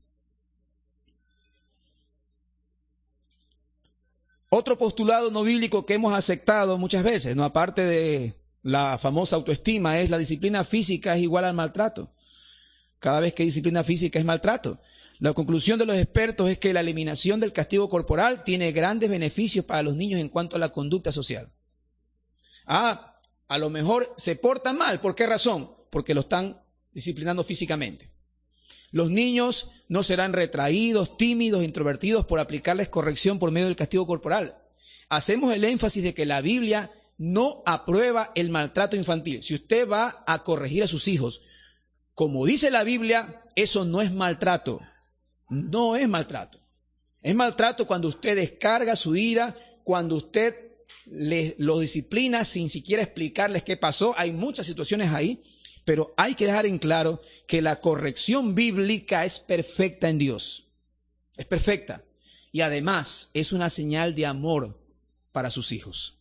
Otro postulado no bíblico que hemos aceptado muchas veces, no aparte de la famosa autoestima, es la disciplina física es igual al maltrato. Cada vez que hay disciplina física es maltrato. La conclusión de los expertos es que la eliminación del castigo corporal tiene grandes beneficios para los niños en cuanto a la conducta social. Ah, a lo mejor se portan mal. ¿Por qué razón? Porque lo están disciplinando físicamente. Los niños no serán retraídos, tímidos, introvertidos por aplicarles corrección por medio del castigo corporal. Hacemos el énfasis de que la Biblia no aprueba el maltrato infantil. Si usted va a corregir a sus hijos, como dice la Biblia, eso no es maltrato. No es maltrato. Es maltrato cuando usted descarga su ira, cuando usted les, los disciplina sin siquiera explicarles qué pasó. Hay muchas situaciones ahí, pero hay que dejar en claro que la corrección bíblica es perfecta en Dios. Es perfecta. Y además es una señal de amor para sus hijos.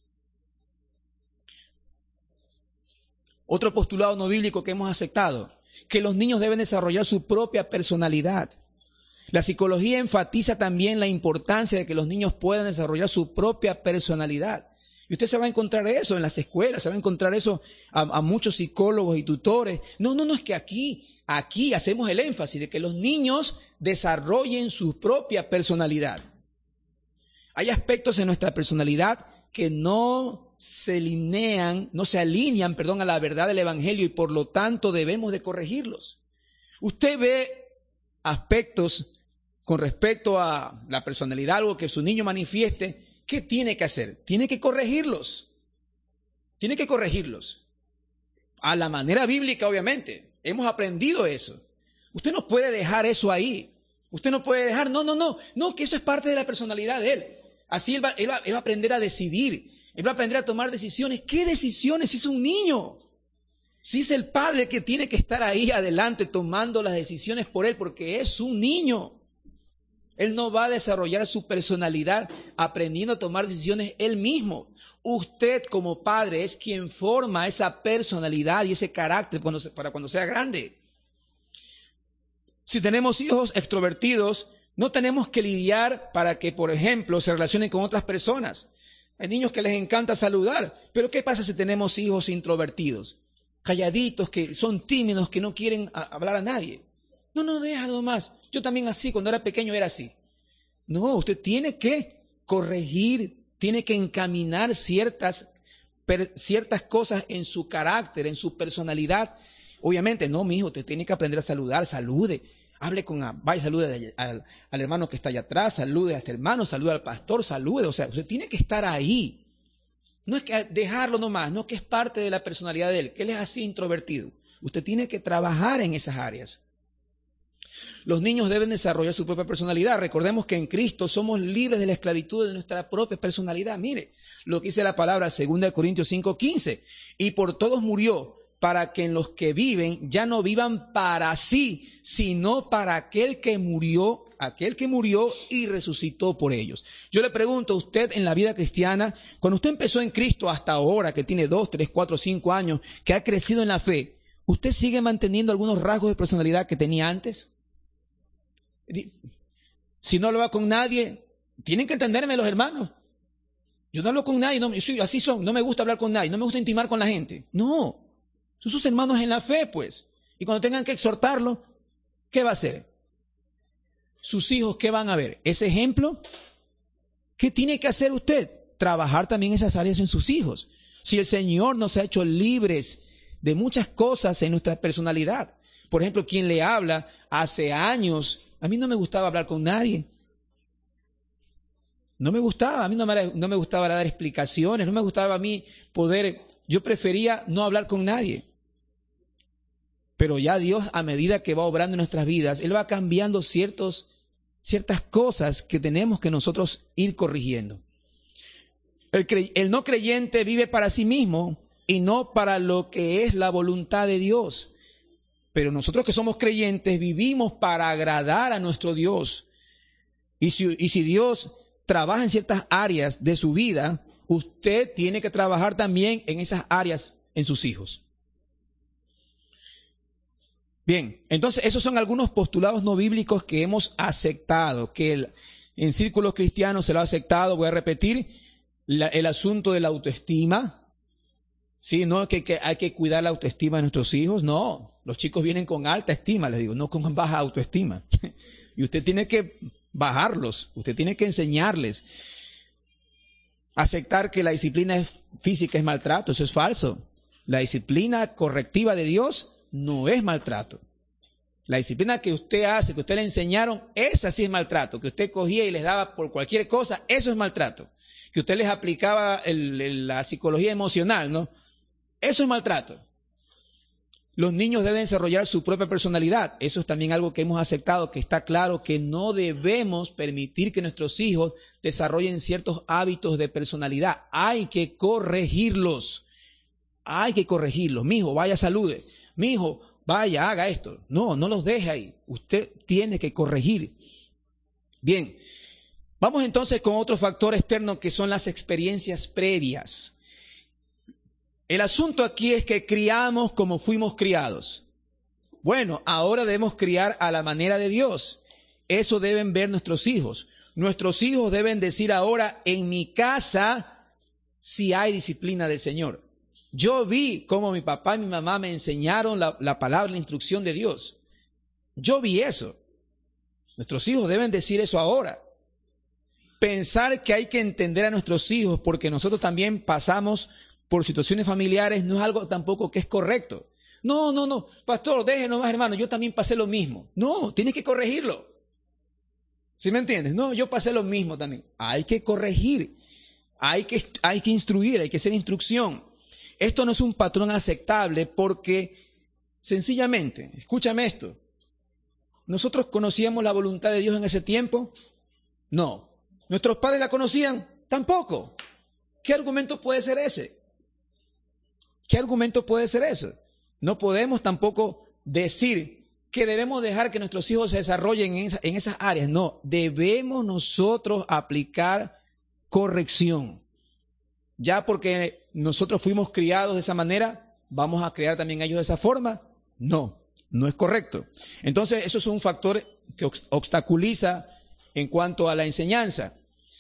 Otro postulado no bíblico que hemos aceptado, que los niños deben desarrollar su propia personalidad. La psicología enfatiza también la importancia de que los niños puedan desarrollar su propia personalidad. Y usted se va a encontrar eso en las escuelas, se va a encontrar eso a, a muchos psicólogos y tutores. No, no, no, es que aquí, aquí hacemos el énfasis de que los niños desarrollen su propia personalidad. Hay aspectos en nuestra personalidad que no se alinean, no se alinean, perdón, a la verdad del Evangelio y por lo tanto debemos de corregirlos. Usted ve aspectos con respecto a la personalidad, algo que su niño manifieste, ¿qué tiene que hacer? Tiene que corregirlos. Tiene que corregirlos. A la manera bíblica, obviamente. Hemos aprendido eso. Usted no puede dejar eso ahí. Usted no puede dejar, no, no, no, no, que eso es parte de la personalidad de él. Así él va, él va, él va a aprender a decidir. Él va a aprender a tomar decisiones. ¿Qué decisiones? Si es un niño. Si es el padre el que tiene que estar ahí adelante tomando las decisiones por él, porque es un niño. Él no va a desarrollar su personalidad aprendiendo a tomar decisiones él mismo. Usted como padre es quien forma esa personalidad y ese carácter cuando se, para cuando sea grande. Si tenemos hijos extrovertidos, no tenemos que lidiar para que, por ejemplo, se relacionen con otras personas. Hay niños que les encanta saludar, pero ¿qué pasa si tenemos hijos introvertidos? Calladitos, que son tímidos, que no quieren a, hablar a nadie. No, no, déjalo más. Yo también así, cuando era pequeño era así. No, usted tiene que corregir, tiene que encaminar ciertas, per, ciertas cosas en su carácter, en su personalidad. Obviamente, no, mi hijo, usted tiene que aprender a saludar, salude. Hable con, vaya, salude al, al hermano que está allá atrás, salude a este hermano, salude al pastor, salude. O sea, usted tiene que estar ahí. No es que dejarlo nomás, no que es parte de la personalidad de él, que él es así introvertido. Usted tiene que trabajar en esas áreas. Los niños deben desarrollar su propia personalidad. Recordemos que en Cristo somos libres de la esclavitud de nuestra propia personalidad. Mire lo que dice la palabra segunda Corintios cinco quince. Y por todos murió, para que en los que viven ya no vivan para sí, sino para aquel que murió, aquel que murió y resucitó por ellos. Yo le pregunto a usted en la vida cristiana, cuando usted empezó en Cristo hasta ahora, que tiene dos, tres, cuatro, cinco años, que ha crecido en la fe, ¿usted sigue manteniendo algunos rasgos de personalidad que tenía antes? Si no lo va con nadie, tienen que entenderme los hermanos. Yo no hablo con nadie, no, yo soy, así son, no me gusta hablar con nadie, no me gusta intimar con la gente. No, son sus hermanos en la fe, pues. Y cuando tengan que exhortarlo, ¿qué va a hacer? Sus hijos, ¿qué van a ver? ¿Ese ejemplo? ¿Qué tiene que hacer usted? Trabajar también esas áreas en sus hijos. Si el Señor nos ha hecho libres de muchas cosas en nuestra personalidad. Por ejemplo, quien le habla hace años, a mí no me gustaba hablar con nadie. No me gustaba, a mí no me, no me gustaba dar explicaciones, no me gustaba a mí poder, yo prefería no hablar con nadie. Pero ya Dios, a medida que va obrando en nuestras vidas, Él va cambiando ciertos, ciertas cosas que tenemos que nosotros ir corrigiendo. El, cre, el no creyente vive para sí mismo y no para lo que es la voluntad de Dios. Pero nosotros que somos creyentes vivimos para agradar a nuestro Dios. Y si, y si Dios trabaja en ciertas áreas de su vida, usted tiene que trabajar también en esas áreas en sus hijos. Bien, entonces esos son algunos postulados no bíblicos que hemos aceptado, que el, en círculos cristianos se lo ha aceptado. Voy a repetir, la, el asunto de la autoestima. Sí, no que, que hay que cuidar la autoestima de nuestros hijos, no. Los chicos vienen con alta estima, les digo, no con baja autoestima. Y usted tiene que bajarlos, usted tiene que enseñarles. Aceptar que la disciplina física es maltrato, eso es falso. La disciplina correctiva de Dios no es maltrato. La disciplina que usted hace, que usted le enseñaron, esa sí es maltrato. Que usted cogía y les daba por cualquier cosa, eso es maltrato. Que usted les aplicaba el, el, la psicología emocional, ¿no? Eso es maltrato. Los niños deben desarrollar su propia personalidad. Eso es también algo que hemos aceptado, que está claro que no debemos permitir que nuestros hijos desarrollen ciertos hábitos de personalidad. Hay que corregirlos. Hay que corregirlos. Mijo, vaya, salude. Mijo, vaya, haga esto. No, no los deje ahí. Usted tiene que corregir. Bien, vamos entonces con otro factor externo que son las experiencias previas. El asunto aquí es que criamos como fuimos criados. Bueno, ahora debemos criar a la manera de Dios. Eso deben ver nuestros hijos. Nuestros hijos deben decir ahora, en mi casa sí hay disciplina del Señor. Yo vi cómo mi papá y mi mamá me enseñaron la, la palabra, la instrucción de Dios. Yo vi eso. Nuestros hijos deben decir eso ahora. Pensar que hay que entender a nuestros hijos porque nosotros también pasamos por situaciones familiares no es algo tampoco que es correcto. No, no, no, pastor, déjenos más, hermano, yo también pasé lo mismo. No, tienes que corregirlo. ¿Sí me entiendes? No, yo pasé lo mismo también. Hay que corregir, hay que, hay que instruir, hay que hacer instrucción. Esto no es un patrón aceptable porque sencillamente, escúchame esto, ¿nosotros conocíamos la voluntad de Dios en ese tiempo? No. ¿Nuestros padres la conocían? Tampoco. ¿Qué argumento puede ser ese? ¿Qué argumento puede ser eso? No podemos tampoco decir que debemos dejar que nuestros hijos se desarrollen en, esa, en esas áreas. No, debemos nosotros aplicar corrección. Ya porque nosotros fuimos criados de esa manera, ¿vamos a criar también a ellos de esa forma? No, no es correcto. Entonces, eso es un factor que obstaculiza en cuanto a la enseñanza.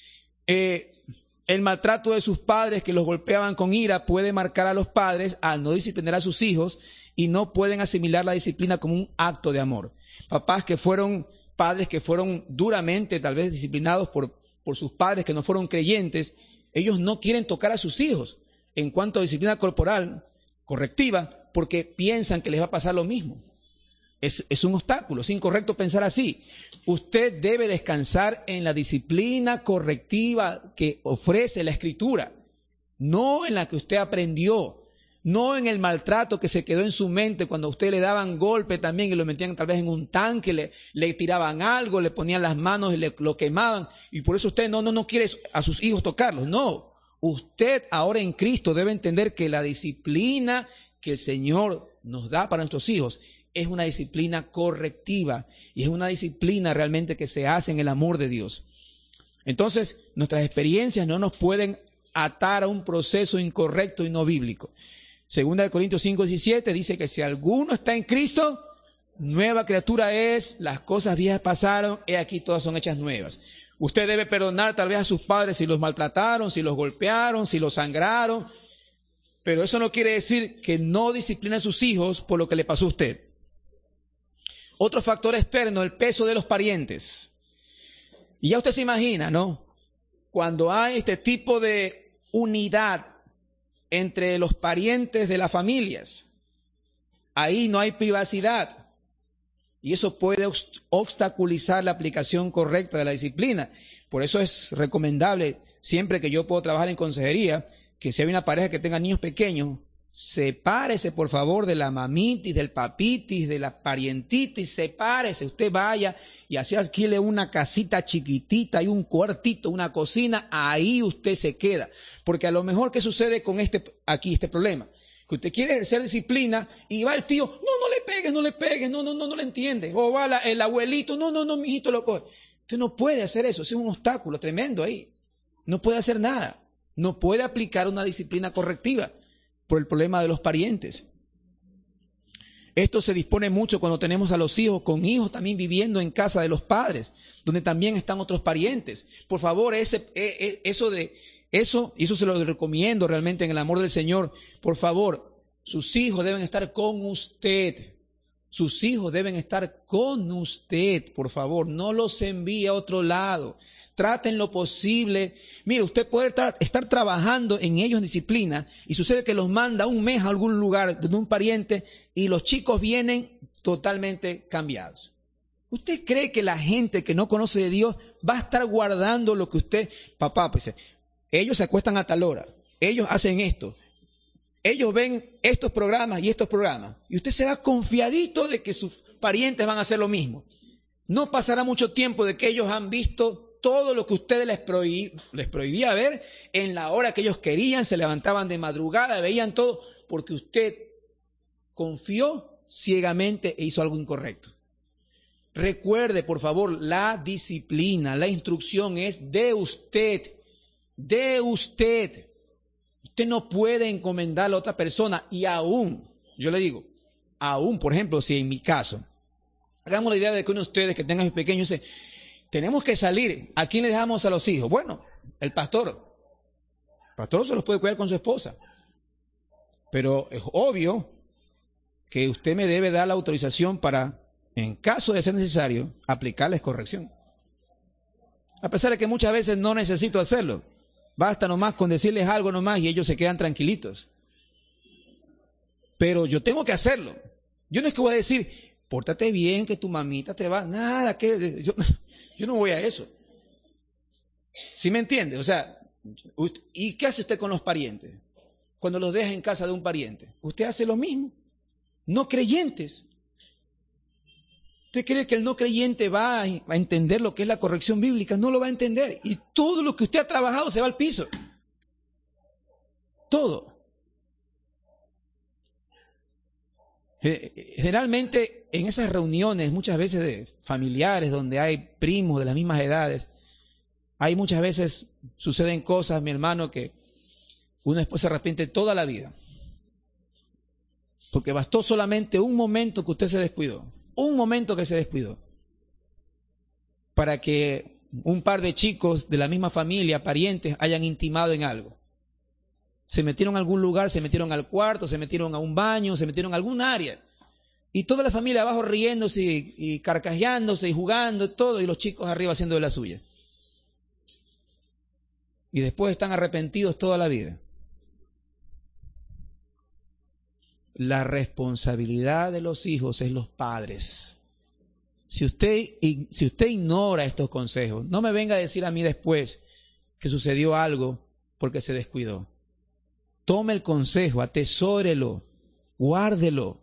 Eh, El maltrato de sus padres que los golpeaban con ira puede marcar a los padres a no disciplinar a sus hijos y no pueden asimilar la disciplina como un acto de amor. Papás que fueron, padres que fueron duramente tal vez disciplinados por, por sus padres que no fueron creyentes, ellos no quieren tocar a sus hijos en cuanto a disciplina corporal correctiva porque piensan que les va a pasar lo mismo. Es, es un obstáculo, es incorrecto pensar así. Usted debe descansar en la disciplina correctiva que ofrece la Escritura, no en la que usted aprendió, no en el maltrato que se quedó en su mente cuando a usted le daban golpe también y lo metían tal vez en un tanque, le, le tiraban algo, le ponían las manos y le, lo quemaban y por eso usted no, no, no quiere a sus hijos tocarlos. No, usted ahora en Cristo debe entender que la disciplina que el Señor nos da para nuestros hijos es una disciplina correctiva y es una disciplina realmente que se hace en el amor de Dios. Entonces, nuestras experiencias no nos pueden atar a un proceso incorrecto y no bíblico. Segunda de Corintios cinco diecisiete dice que si alguno está en Cristo, nueva criatura es, las cosas viejas pasaron, he aquí todas son hechas nuevas. Usted debe perdonar tal vez a sus padres si los maltrataron, si los golpearon, si los sangraron, pero eso no quiere decir que no disciplina a sus hijos por lo que le pasó a usted. Otro factor externo, el peso de los parientes. Y ya usted se imagina, ¿no? Cuando hay este tipo de unidad entre los parientes de las familias, ahí no hay privacidad. Y eso puede obstaculizar la aplicación correcta de la disciplina. Por eso es recomendable, siempre que yo puedo trabajar en consejería, que si hay una pareja que tenga niños pequeños, sepárese por favor de la mamitis, del papitis, de la parientitis, sepárese, usted vaya y así alquile una casita chiquitita y un cuartito, una cocina, ahí usted se queda. Porque a lo mejor, ¿qué sucede con este, aquí, este problema? Que usted quiere ejercer disciplina y va el tío, no, no le pegues, no le pegues, no, no, no, no le entiende. O va la, el abuelito, no, no, no, mijito lo coge. Usted no puede hacer eso, ese es un obstáculo tremendo ahí. No puede hacer nada, no puede aplicar una disciplina correctiva por el problema de los parientes. Esto se dispone mucho cuando tenemos a los hijos, con hijos también viviendo en casa de los padres, donde también están otros parientes. Por favor, ese, eso de, eso, y eso se lo recomiendo realmente en el amor del Señor. Por favor, sus hijos deben estar con usted. Sus hijos deben estar con usted, por favor. No los envíe a otro lado. Traten lo posible. Mire, usted puede tra- estar trabajando en ellos en disciplina y sucede que los manda un mes a algún lugar de un pariente y los chicos vienen totalmente cambiados. ¿Usted cree que la gente que no conoce de Dios va a estar guardando lo que usted, papá, pues ellos se acuestan a tal hora, ellos hacen esto, ellos ven estos programas y estos programas y usted se va confiadito de que sus parientes van a hacer lo mismo? No pasará mucho tiempo de que ellos han visto todo lo que ustedes les, prohib, les prohibía ver en la hora que ellos querían, se levantaban de madrugada, veían todo, porque usted confió ciegamente e hizo algo incorrecto. Recuerde, por favor, la disciplina, la instrucción es de usted, de usted. Usted no puede encomendarle a otra persona y aún, yo le digo, aún, por ejemplo, si en mi caso, hagamos la idea de que uno de ustedes que tengan pequeños dice, tenemos que salir. ¿A quién le dejamos a los hijos? Bueno, el pastor. El pastor se los puede cuidar con su esposa. Pero es obvio que usted me debe dar la autorización para, en caso de ser necesario, aplicarles corrección. A pesar de que muchas veces no necesito hacerlo. Basta nomás con decirles algo nomás y ellos se quedan tranquilitos. Pero yo tengo que hacerlo. Yo no es que voy a decir, pórtate bien, que tu mamita te va. Nada, que yo... Yo no voy a eso. ¿Sí me entiende? O sea, ¿y qué hace usted con los parientes? Cuando los deja en casa de un pariente. Usted hace lo mismo. No creyentes. ¿Usted cree que el no creyente va a entender lo que es la corrección bíblica? No lo va a entender. Y todo lo que usted ha trabajado se va al piso. Todo. Generalmente en esas reuniones, muchas veces de familiares, donde hay primos de las mismas edades, hay muchas veces suceden cosas, mi hermano, que uno después se arrepiente toda la vida. Porque bastó solamente un momento que usted se descuidó, un momento que se descuidó, para que un par de chicos de la misma familia, parientes, hayan intimado en algo. Se metieron a algún lugar, se metieron al cuarto, se metieron a un baño, se metieron a algún área. Y toda la familia abajo riéndose y, y carcajeándose y jugando, todo, y los chicos arriba haciendo de la suya. Y después están arrepentidos toda la vida. La responsabilidad de los hijos es los padres. Si usted, si usted ignora estos consejos, no me venga a decir a mí después que sucedió algo porque se descuidó. Tome el consejo, atesórelo, guárdelo.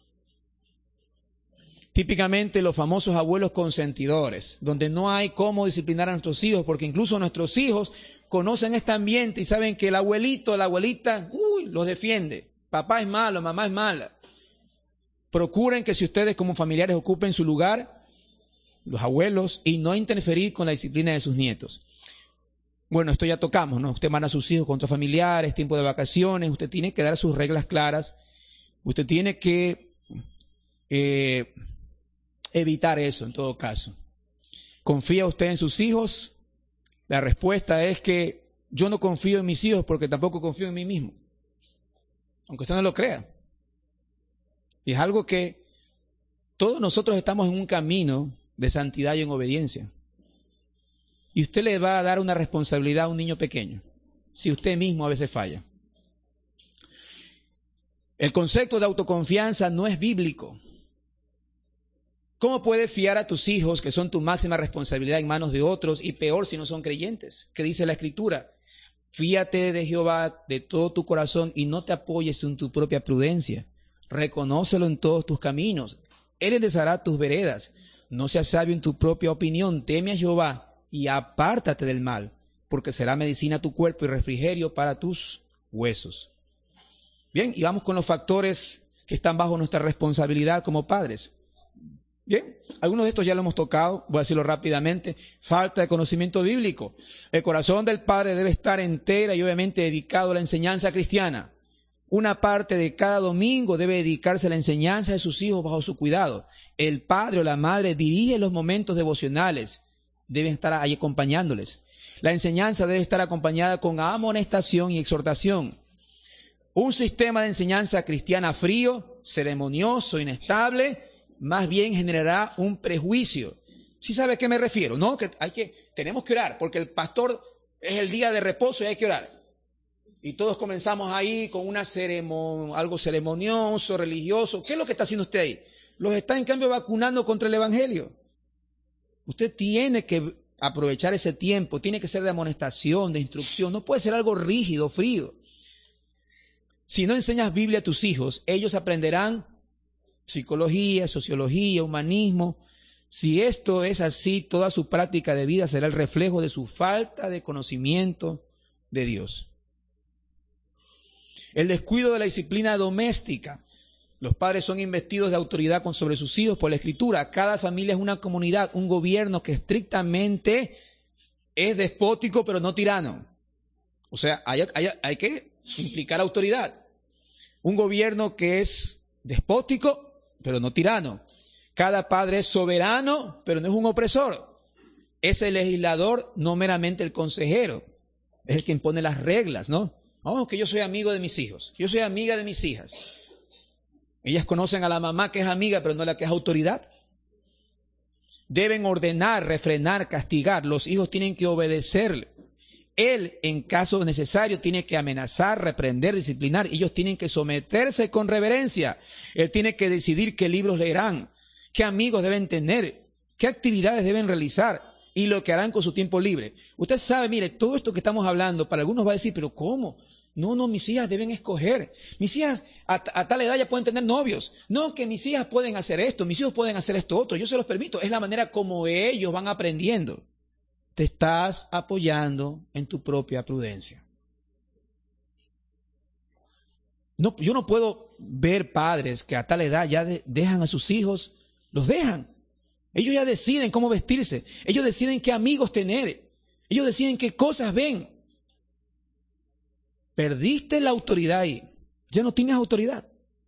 Típicamente los famosos abuelos consentidores, donde no hay cómo disciplinar a nuestros hijos, porque incluso nuestros hijos conocen este ambiente y saben que el abuelito, la abuelita, uy, los defiende. Papá es malo, mamá es mala. Procuren que si ustedes como familiares ocupen su lugar, los abuelos, y no interferir con la disciplina de sus nietos. Bueno, esto ya tocamos, ¿no? Usted manda a sus hijos con otros familiares, tiempo de vacaciones, usted tiene que dar sus reglas claras, usted tiene que eh, evitar eso en todo caso. ¿Confía usted en sus hijos? La respuesta es que yo no confío en mis hijos porque tampoco confío en mí mismo, aunque usted no lo crea. Y es algo que todos nosotros estamos en un camino de santidad y en obediencia. Y usted le va a dar una responsabilidad a un niño pequeño, si usted mismo a veces falla. El concepto de autoconfianza no es bíblico. ¿Cómo puedes fiar a tus hijos, que son tu máxima responsabilidad, en manos de otros, y peor si no son creyentes? ¿Qué dice la Escritura? Fíate de Jehová de todo tu corazón y no te apoyes en tu propia prudencia. Reconócelo en todos tus caminos. Él enderezará tus veredas. No seas sabio en tu propia opinión. Teme a Jehová y apártate del mal, porque será medicina a tu cuerpo y refrigerio para tus huesos. Bien, y vamos con los factores que están bajo nuestra responsabilidad como padres. Bien, algunos de estos ya lo hemos tocado, voy a decirlo rápidamente. Falta de conocimiento bíblico. El corazón del padre debe estar entera y obviamente dedicado a la enseñanza cristiana. Una parte de cada domingo debe dedicarse a la enseñanza de sus hijos bajo su cuidado. El padre o la madre dirige los momentos devocionales, deben estar ahí acompañándoles. La enseñanza debe estar acompañada con amonestación y exhortación. Un sistema de enseñanza cristiana frío, ceremonioso, inestable, más bien generará un prejuicio. ¿Sí sabe a qué me refiero? No, que hay que, tenemos que orar, porque el pastor es el día de reposo y hay que orar. Y todos comenzamos ahí con una ceremonia, algo ceremonioso, religioso. ¿Qué es lo que está haciendo usted ahí? Los está en cambio vacunando contra el evangelio. Usted tiene que aprovechar ese tiempo, tiene que ser de amonestación, de instrucción, no puede ser algo rígido, frío. Si no enseñas Biblia a tus hijos, ellos aprenderán psicología, sociología, humanismo. Si esto es así, toda su práctica de vida será el reflejo de su falta de conocimiento de Dios. El descuido de la disciplina doméstica. Los padres son investidos de autoridad con sobre sus hijos por la Escritura. Cada familia es una comunidad, un gobierno que estrictamente es despótico pero no tirano. O sea, hay, hay, hay que implicar autoridad. Un gobierno que es despótico pero no tirano. Cada padre es soberano, pero no es un opresor. Es el legislador, no meramente el consejero. Es el que impone las reglas, ¿no? Vamos, que yo soy amigo de mis hijos. Yo soy amiga de mis hijas. Ellas conocen a la mamá que es amiga, pero no la que es autoridad. Deben ordenar, refrenar, castigar. Los hijos tienen que obedecerle. Él, en caso necesario, tiene que amenazar, reprender, disciplinar. Ellos tienen que someterse con reverencia. Él tiene que decidir qué libros leerán, qué amigos deben tener, qué actividades deben realizar y lo que harán con su tiempo libre. Usted sabe, mire, todo esto que estamos hablando, para algunos va a decir, pero ¿cómo? No, no, mis hijas deben escoger. Mis hijas a, a tal edad ya pueden tener novios. No, que mis hijas pueden hacer esto, mis hijos pueden hacer esto otro. Yo se los permito. Es la manera como ellos van aprendiendo. Te estás apoyando en tu propia prudencia. No, yo no puedo ver padres que a tal edad ya de, dejan a sus hijos, los dejan. Ellos ya deciden cómo vestirse, ellos deciden qué amigos tener, ellos deciden qué cosas ven. Perdiste la autoridad ahí, ya no tienes autoridad.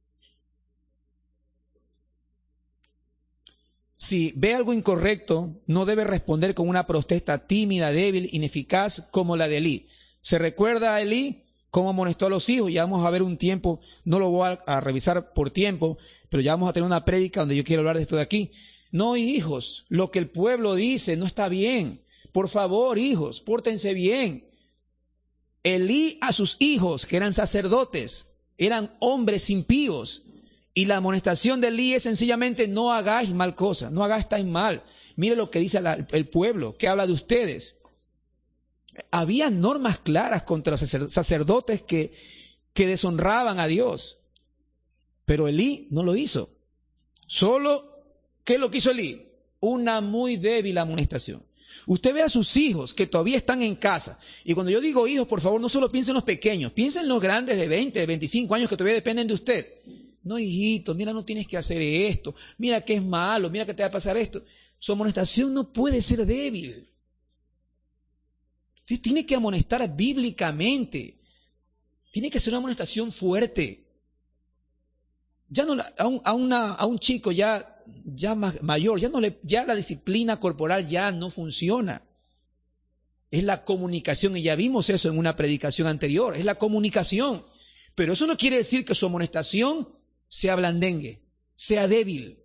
Si ve algo incorrecto, no debe responder con una protesta tímida, débil, ineficaz como la de Elí. ¿Se recuerda a Elí cómo amonestó a los hijos? Ya vamos a ver un tiempo, no lo voy a, a revisar por tiempo, pero ya vamos a tener una prédica donde yo quiero hablar de esto de aquí. No, hijos, lo que el pueblo dice no está bien. Por favor, hijos, pórtense bien. Elí a sus hijos, que eran sacerdotes, eran hombres impíos. Y la amonestación de Elí es sencillamente no hagáis mal cosa, no hagáis tan mal. Mire lo que dice la, el pueblo, que habla de ustedes. Había normas claras contra los sacerdotes que, que deshonraban a Dios. Pero Elí no lo hizo. Solo, ¿qué es lo que hizo Elí? Una muy débil amonestación. Usted ve a sus hijos que todavía están en casa. Y cuando yo digo hijos, por favor, no solo piensen en los pequeños, piensen en los grandes de veinte, de veinticinco años que todavía dependen de usted. No, hijito, mira, no tienes que hacer esto. Mira que es malo, mira que te va a pasar esto. Su amonestación no puede ser débil. Usted tiene que amonestar bíblicamente. Tiene que ser una amonestación fuerte. Ya no, a un, a una, a un chico ya, ya más, mayor, ya no le, ya la disciplina corporal ya no funciona. Es la comunicación, y ya vimos eso en una predicación anterior, es la comunicación. Pero eso no quiere decir que su amonestación sea blandengue, sea débil.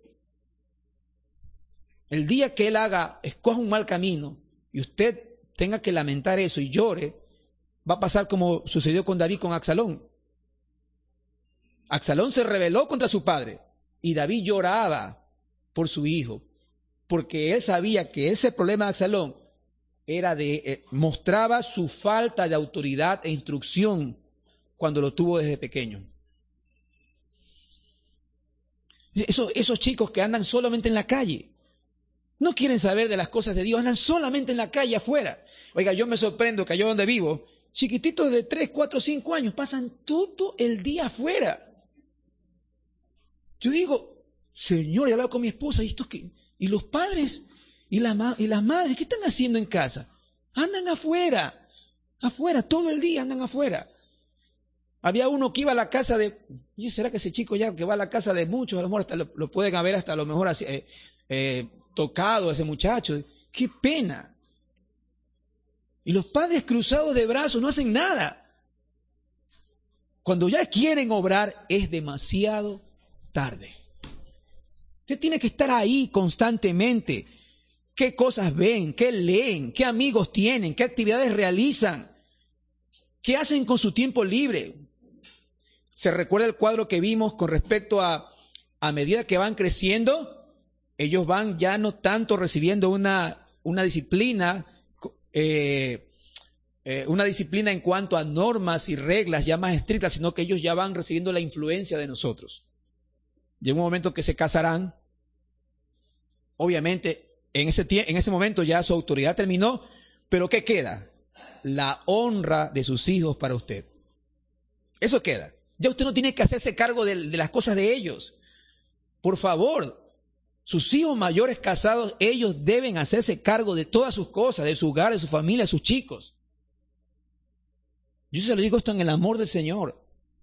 El día que él haga, escoja un mal camino y usted tenga que lamentar eso y llore, va a pasar como sucedió con David con Absalón. Absalón se rebeló contra su padre y David lloraba por su hijo, porque él sabía que ese problema de Absalón era de, eh, mostraba su falta de autoridad e instrucción cuando lo tuvo desde pequeño. Esos, esos chicos que andan solamente en la calle, no quieren saber de las cosas de Dios, andan solamente en la calle afuera. Oiga, yo me sorprendo que yo donde vivo, chiquititos de tres, cuatro, cinco años pasan todo el día afuera. Yo digo, Señor, he hablado con mi esposa, ¿y esto qué? ¿Y los padres? ¿Y, la ma ¿Y las madres? ¿Qué están haciendo en casa? Andan afuera, afuera, todo el día andan afuera. Había uno que iba a la casa de, ¿y será que ese chico ya que va a la casa de muchos, a lo mejor hasta lo, lo pueden haber hasta a lo mejor así, eh, eh, tocado a ese muchacho? ¡Qué pena! Y los padres cruzados de brazos no hacen nada. Cuando ya quieren obrar es demasiado tarde. Usted tiene que estar ahí constantemente. ¿Qué cosas ven? ¿Qué leen? ¿Qué amigos tienen? ¿Qué actividades realizan? ¿Qué hacen con su tiempo libre? ¿Se recuerda el cuadro que vimos con respecto a, a medida que van creciendo, ellos van ya no tanto recibiendo una, una disciplina, eh, eh, una disciplina en cuanto a normas y reglas ya más estrictas, sino que ellos ya van recibiendo la influencia de nosotros. Llega un momento que se casarán. Obviamente, en ese, en ese momento ya su autoridad terminó, pero ¿qué queda? La honra de sus hijos para usted. Eso queda. Ya usted no tiene que hacerse cargo de, de las cosas de ellos. Por favor, sus hijos mayores casados, ellos deben hacerse cargo de todas sus cosas, de su hogar, de su familia, de sus chicos. Yo se lo digo esto en el amor del Señor.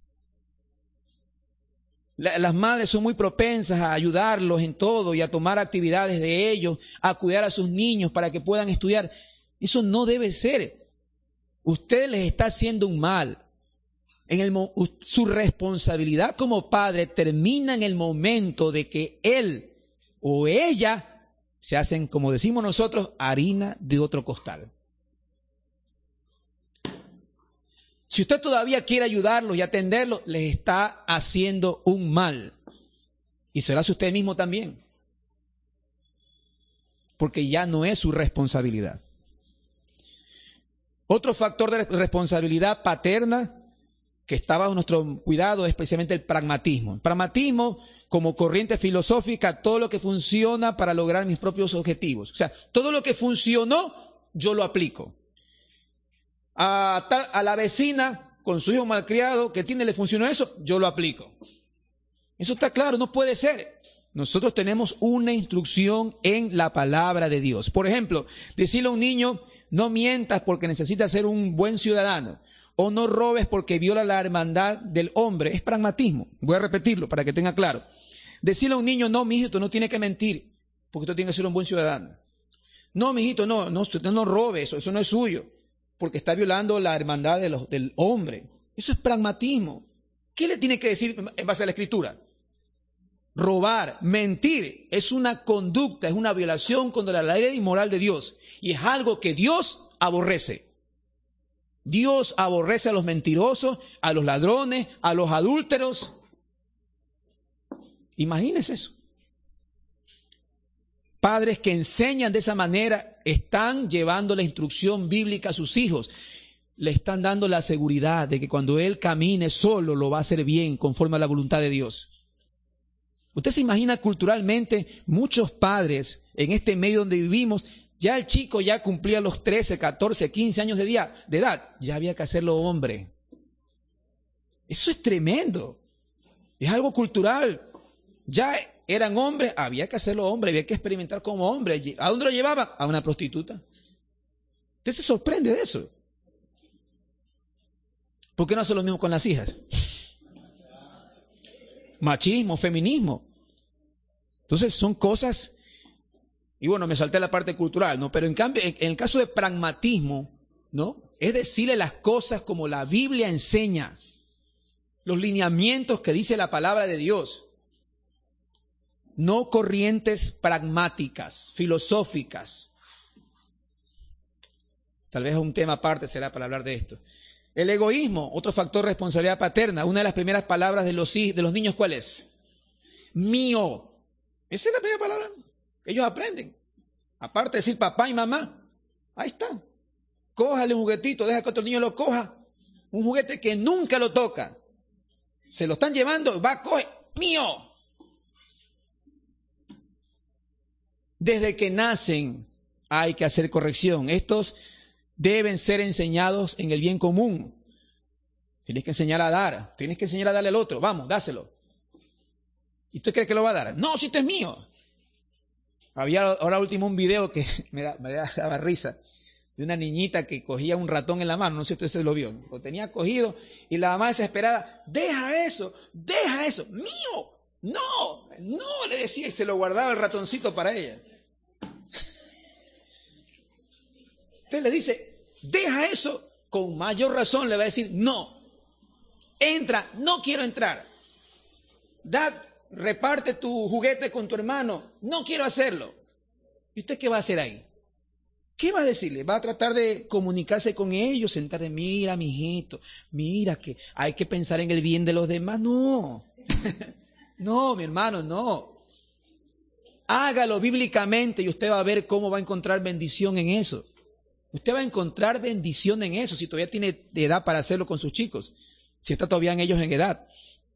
La, las madres son muy propensas a ayudarlos en todo y a tomar actividades de ellos, a cuidar a sus niños para que puedan estudiar. Eso no debe ser. Usted les está haciendo un mal. En el, su responsabilidad como padre termina en el momento de que él o ella se hacen, como decimos nosotros, harina de otro costal. Si usted todavía quiere ayudarlos y atenderlos, les está haciendo un mal. Y se lo hace usted mismo también. Porque ya no es su responsabilidad. Otro factor de responsabilidad paterna que está bajo nuestro cuidado es precisamente el pragmatismo. El pragmatismo, como corriente filosófica, todo lo que funciona para lograr mis propios objetivos. O sea, todo lo que funcionó, yo lo aplico. A, tal, a la vecina con su hijo malcriado que tiene, le funcionó eso, yo lo aplico. Eso está claro, no puede ser. Nosotros tenemos una instrucción en la palabra de Dios. Por ejemplo, decirle a un niño, no mientas porque necesitas ser un buen ciudadano. O no robes porque viola la hermandad del hombre. Es pragmatismo. Voy a repetirlo para que tenga claro. Decirle a un niño, no, mijito, tú no tienes que mentir porque tú tienes que ser un buen ciudadano. No, mijito, no, no, usted no robe eso, eso no es suyo porque está violando la hermandad de los, del hombre. Eso es pragmatismo. ¿Qué le tiene que decir en base a la Escritura? Robar, mentir, es una conducta, es una violación contra la ley moral de Dios. Y es algo que Dios aborrece. Dios aborrece a los mentirosos, a los ladrones, a los adúlteros. Imagínense eso. Padres que enseñan de esa manera están llevando la instrucción bíblica a sus hijos. Le están dando la seguridad de que cuando él camine solo lo va a hacer bien conforme a la voluntad de Dios. Usted se imagina culturalmente muchos padres en este medio donde vivimos. Ya el chico ya cumplía los trece, catorce, quince años de, día, de edad. Ya había que hacerlo hombre. Eso es tremendo. Es algo cultural. Ya eran hombres, había que hacerlo hombre, había que experimentar como hombre. ¿A dónde lo llevaban? A una prostituta. Usted se sorprende de eso. ¿Por qué no hace lo mismo con las hijas? Machismo, feminismo. Entonces son cosas. Y bueno, me salté la parte cultural, ¿no? Pero en cambio, en, en el caso de pragmatismo, ¿no? Es decirle las cosas como la Biblia enseña, los lineamientos que dice la palabra de Dios, no corrientes pragmáticas, filosóficas. Tal vez un tema aparte será para hablar de esto. El egoísmo, otro factor de responsabilidad paterna. Una de las primeras palabras de los, de los niños, ¿cuál es? Mío. Esa es la primera palabra. Ellos aprenden. Aparte de decir papá y mamá, ahí está. Cójale un juguetito, deja que otro niño lo coja. Un juguete que nunca lo toca. Se lo están llevando, va, coge, mío. Desde que nacen hay que hacer corrección. Estos deben ser enseñados en el bien común. Tienes que enseñar a dar, tienes que enseñar a darle al otro. Vamos, dáselo. ¿Y usted cree que lo va a dar? No, si esto es mío. Había ahora último un video que me, da, me daba risa, de una niñita que cogía un ratón en la mano, no sé si usted se lo vio, lo tenía cogido y la mamá desesperada, deja eso, deja eso, mío, no, no, le decía y se lo guardaba el ratoncito para ella. Usted le dice, deja eso, con mayor razón le va a decir, no, entra, no quiero entrar, da, reparte tu juguete con tu hermano, no quiero hacerlo. ¿Y usted qué va a hacer ahí? ¿Qué va a decirle? ¿Va a tratar de comunicarse con ellos? Sentarle, mira, mijito, mira que hay que pensar en el bien de los demás. No, no, mi hermano, no. Hágalo bíblicamente y usted va a ver cómo va a encontrar bendición en eso. Usted va a encontrar bendición en eso si todavía tiene edad para hacerlo con sus chicos, si está todavía en ellos en edad.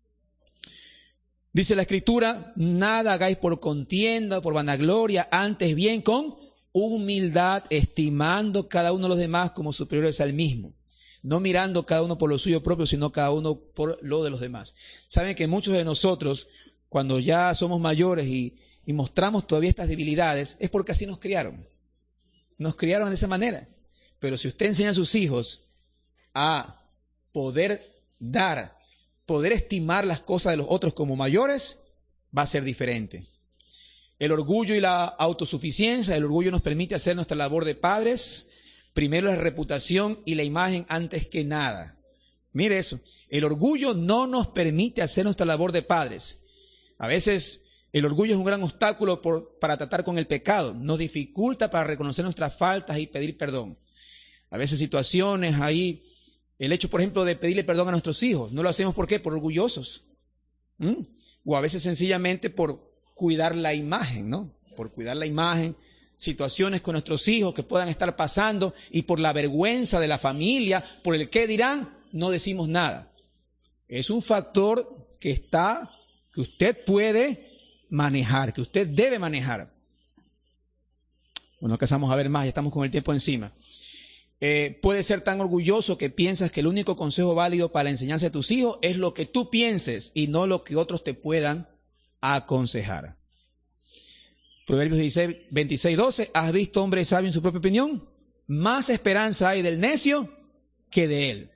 Dice la Escritura, nada hagáis por contienda, por vanagloria, antes bien con humildad, estimando cada uno de los demás como superiores al mismo, no mirando cada uno por lo suyo propio, sino cada uno por lo de los demás. Saben que muchos de nosotros, cuando ya somos mayores y, y mostramos todavía estas debilidades, es porque así nos criaron. Nos criaron de esa manera. Pero si usted enseña a sus hijos a poder dar, poder estimar las cosas de los otros como mayores, va a ser diferente. El orgullo y la autosuficiencia, el orgullo nos permite hacer nuestra labor de padres, primero la reputación y la imagen antes que nada. Mire eso, el orgullo no nos permite hacer nuestra labor de padres. A veces el orgullo es un gran obstáculo por, para tratar con el pecado, nos dificulta para reconocer nuestras faltas y pedir perdón. A veces situaciones ahí, el hecho, por ejemplo, de pedirle perdón a nuestros hijos, no lo hacemos ¿por qué? Por orgullosos. ¿Mm? O a veces sencillamente por cuidar la imagen, ¿no? Por cuidar la imagen, situaciones con nuestros hijos que puedan estar pasando y por la vergüenza de la familia, por el qué dirán, no decimos nada. Es un factor que está, que usted puede manejar, que usted debe manejar. Bueno, alcanzamos a ver más, ya estamos con el tiempo encima. Eh, puede ser tan orgulloso que piensas que el único consejo válido para la enseñanza de tus hijos es lo que tú pienses y no lo que otros te puedan aconsejar. Proverbios dieciséis, veintiséis, doce. ¿Has visto hombre sabio en su propia opinión? Más esperanza hay del necio que de él.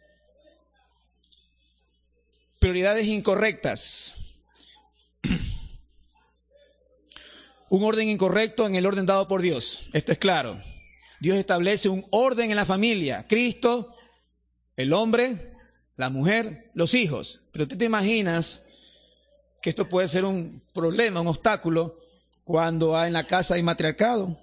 Prioridades incorrectas. Un orden incorrecto en el orden dado por Dios. Esto es claro. Dios establece un orden en la familia. Cristo, el hombre, la mujer, los hijos. Pero tú te imaginas que esto puede ser un problema, un obstáculo, cuando en la casa hay matriarcado.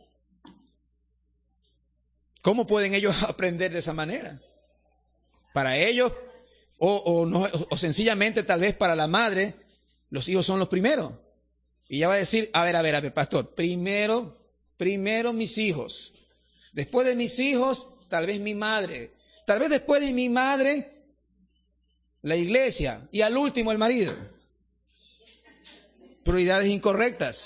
¿Cómo pueden ellos aprender de esa manera? Para ellos, o, o, no, o sencillamente tal vez para la madre, los hijos son los primeros. Y ella va a decir, a ver, a ver, a ver, pastor, primero, primero mis hijos. Después de mis hijos, tal vez mi madre. Tal vez después de mi madre, la iglesia. Y al último, el marido. Prioridades incorrectas.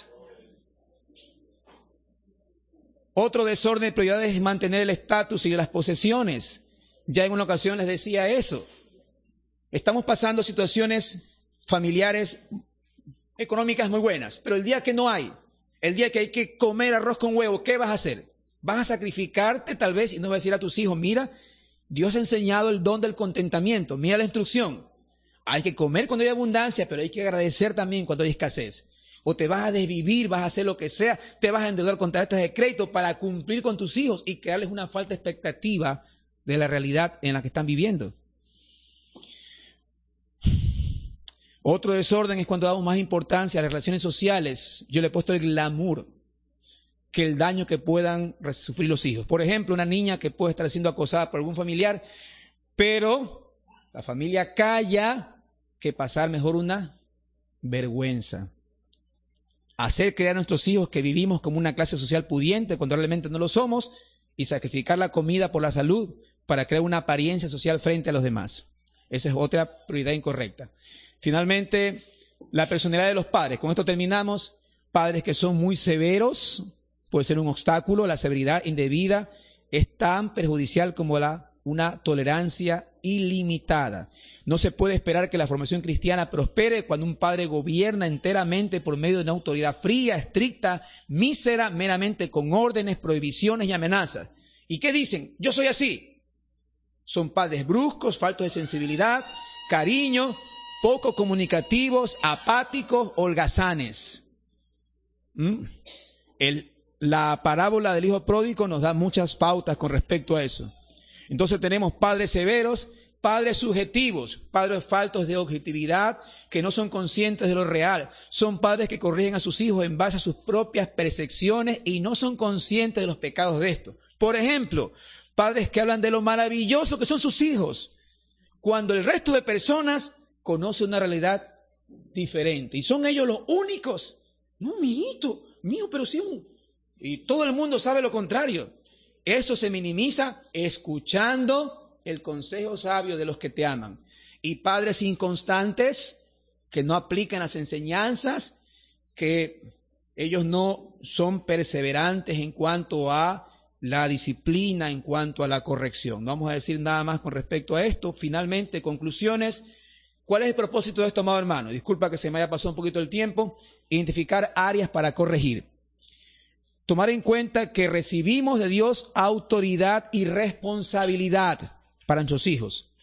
Otro desorden de prioridades es mantener el estatus y las posesiones. Ya en una ocasión les decía eso. Estamos pasando situaciones familiares, económicas muy buenas, pero el día que no hay, el día que hay que comer arroz con huevo, ¿qué vas a hacer? Vas a sacrificarte tal vez y no vas a decir a tus hijos, mira, Dios ha enseñado el don del contentamiento, mira la instrucción. Hay que comer cuando hay abundancia, pero hay que agradecer también cuando hay escasez. O te vas a desvivir, vas a hacer lo que sea, te vas a endeudar con tarjetas de crédito para cumplir con tus hijos y crearles una falta de expectativa de la realidad en la que están viviendo. Otro desorden es cuando damos más importancia a las relaciones sociales. Yo le he puesto el glamour que el daño que puedan sufrir los hijos. Por ejemplo, una niña que puede estar siendo acosada por algún familiar, pero la familia calla que pasar mejor una vergüenza. hacer creer a nuestros hijos que vivimos como una clase social pudiente cuando realmente no lo somos y sacrificar la comida por la salud para crear una apariencia social frente a los demás. Esa es otra prioridad incorrecta. Finalmente, la personalidad de los padres. Con esto terminamos. Padres que son muy severos, puede ser un obstáculo. La severidad indebida es tan perjudicial como la, una tolerancia ilimitada. No se puede esperar que la formación cristiana prospere cuando un padre gobierna enteramente por medio de una autoridad fría, estricta, mísera, meramente con órdenes, prohibiciones y amenazas. ¿Y qué dicen? Yo soy así. Son padres bruscos, faltos de sensibilidad, cariño, poco comunicativos, apáticos, holgazanes. ¿Mm? El, la parábola del hijo pródigo nos da muchas pautas con respecto a eso. Entonces tenemos padres severos, padres subjetivos, padres faltos de objetividad, que no son conscientes de lo real. Son padres que corrigen a sus hijos en base a sus propias percepciones y no son conscientes de los pecados de estos. Por ejemplo, padres que hablan de lo maravilloso que son sus hijos, cuando el resto de personas conoce una realidad diferente. Y son ellos los únicos. No, mi hijito, mío, pero sí. Un... Y todo el mundo sabe lo contrario. Eso se minimiza escuchando el consejo sabio de los que te aman. Y padres inconstantes que no aplican las enseñanzas, que ellos no son perseverantes en cuanto a la disciplina, en cuanto a la corrección. No vamos a decir nada más con respecto a esto. Finalmente, conclusiones. ¿Cuál es el propósito de esto, amado hermano? Disculpa que se me haya pasado un poquito el tiempo. Identificar áreas para corregir. Tomar en cuenta que recibimos de Dios autoridad y responsabilidad para nuestros hijos.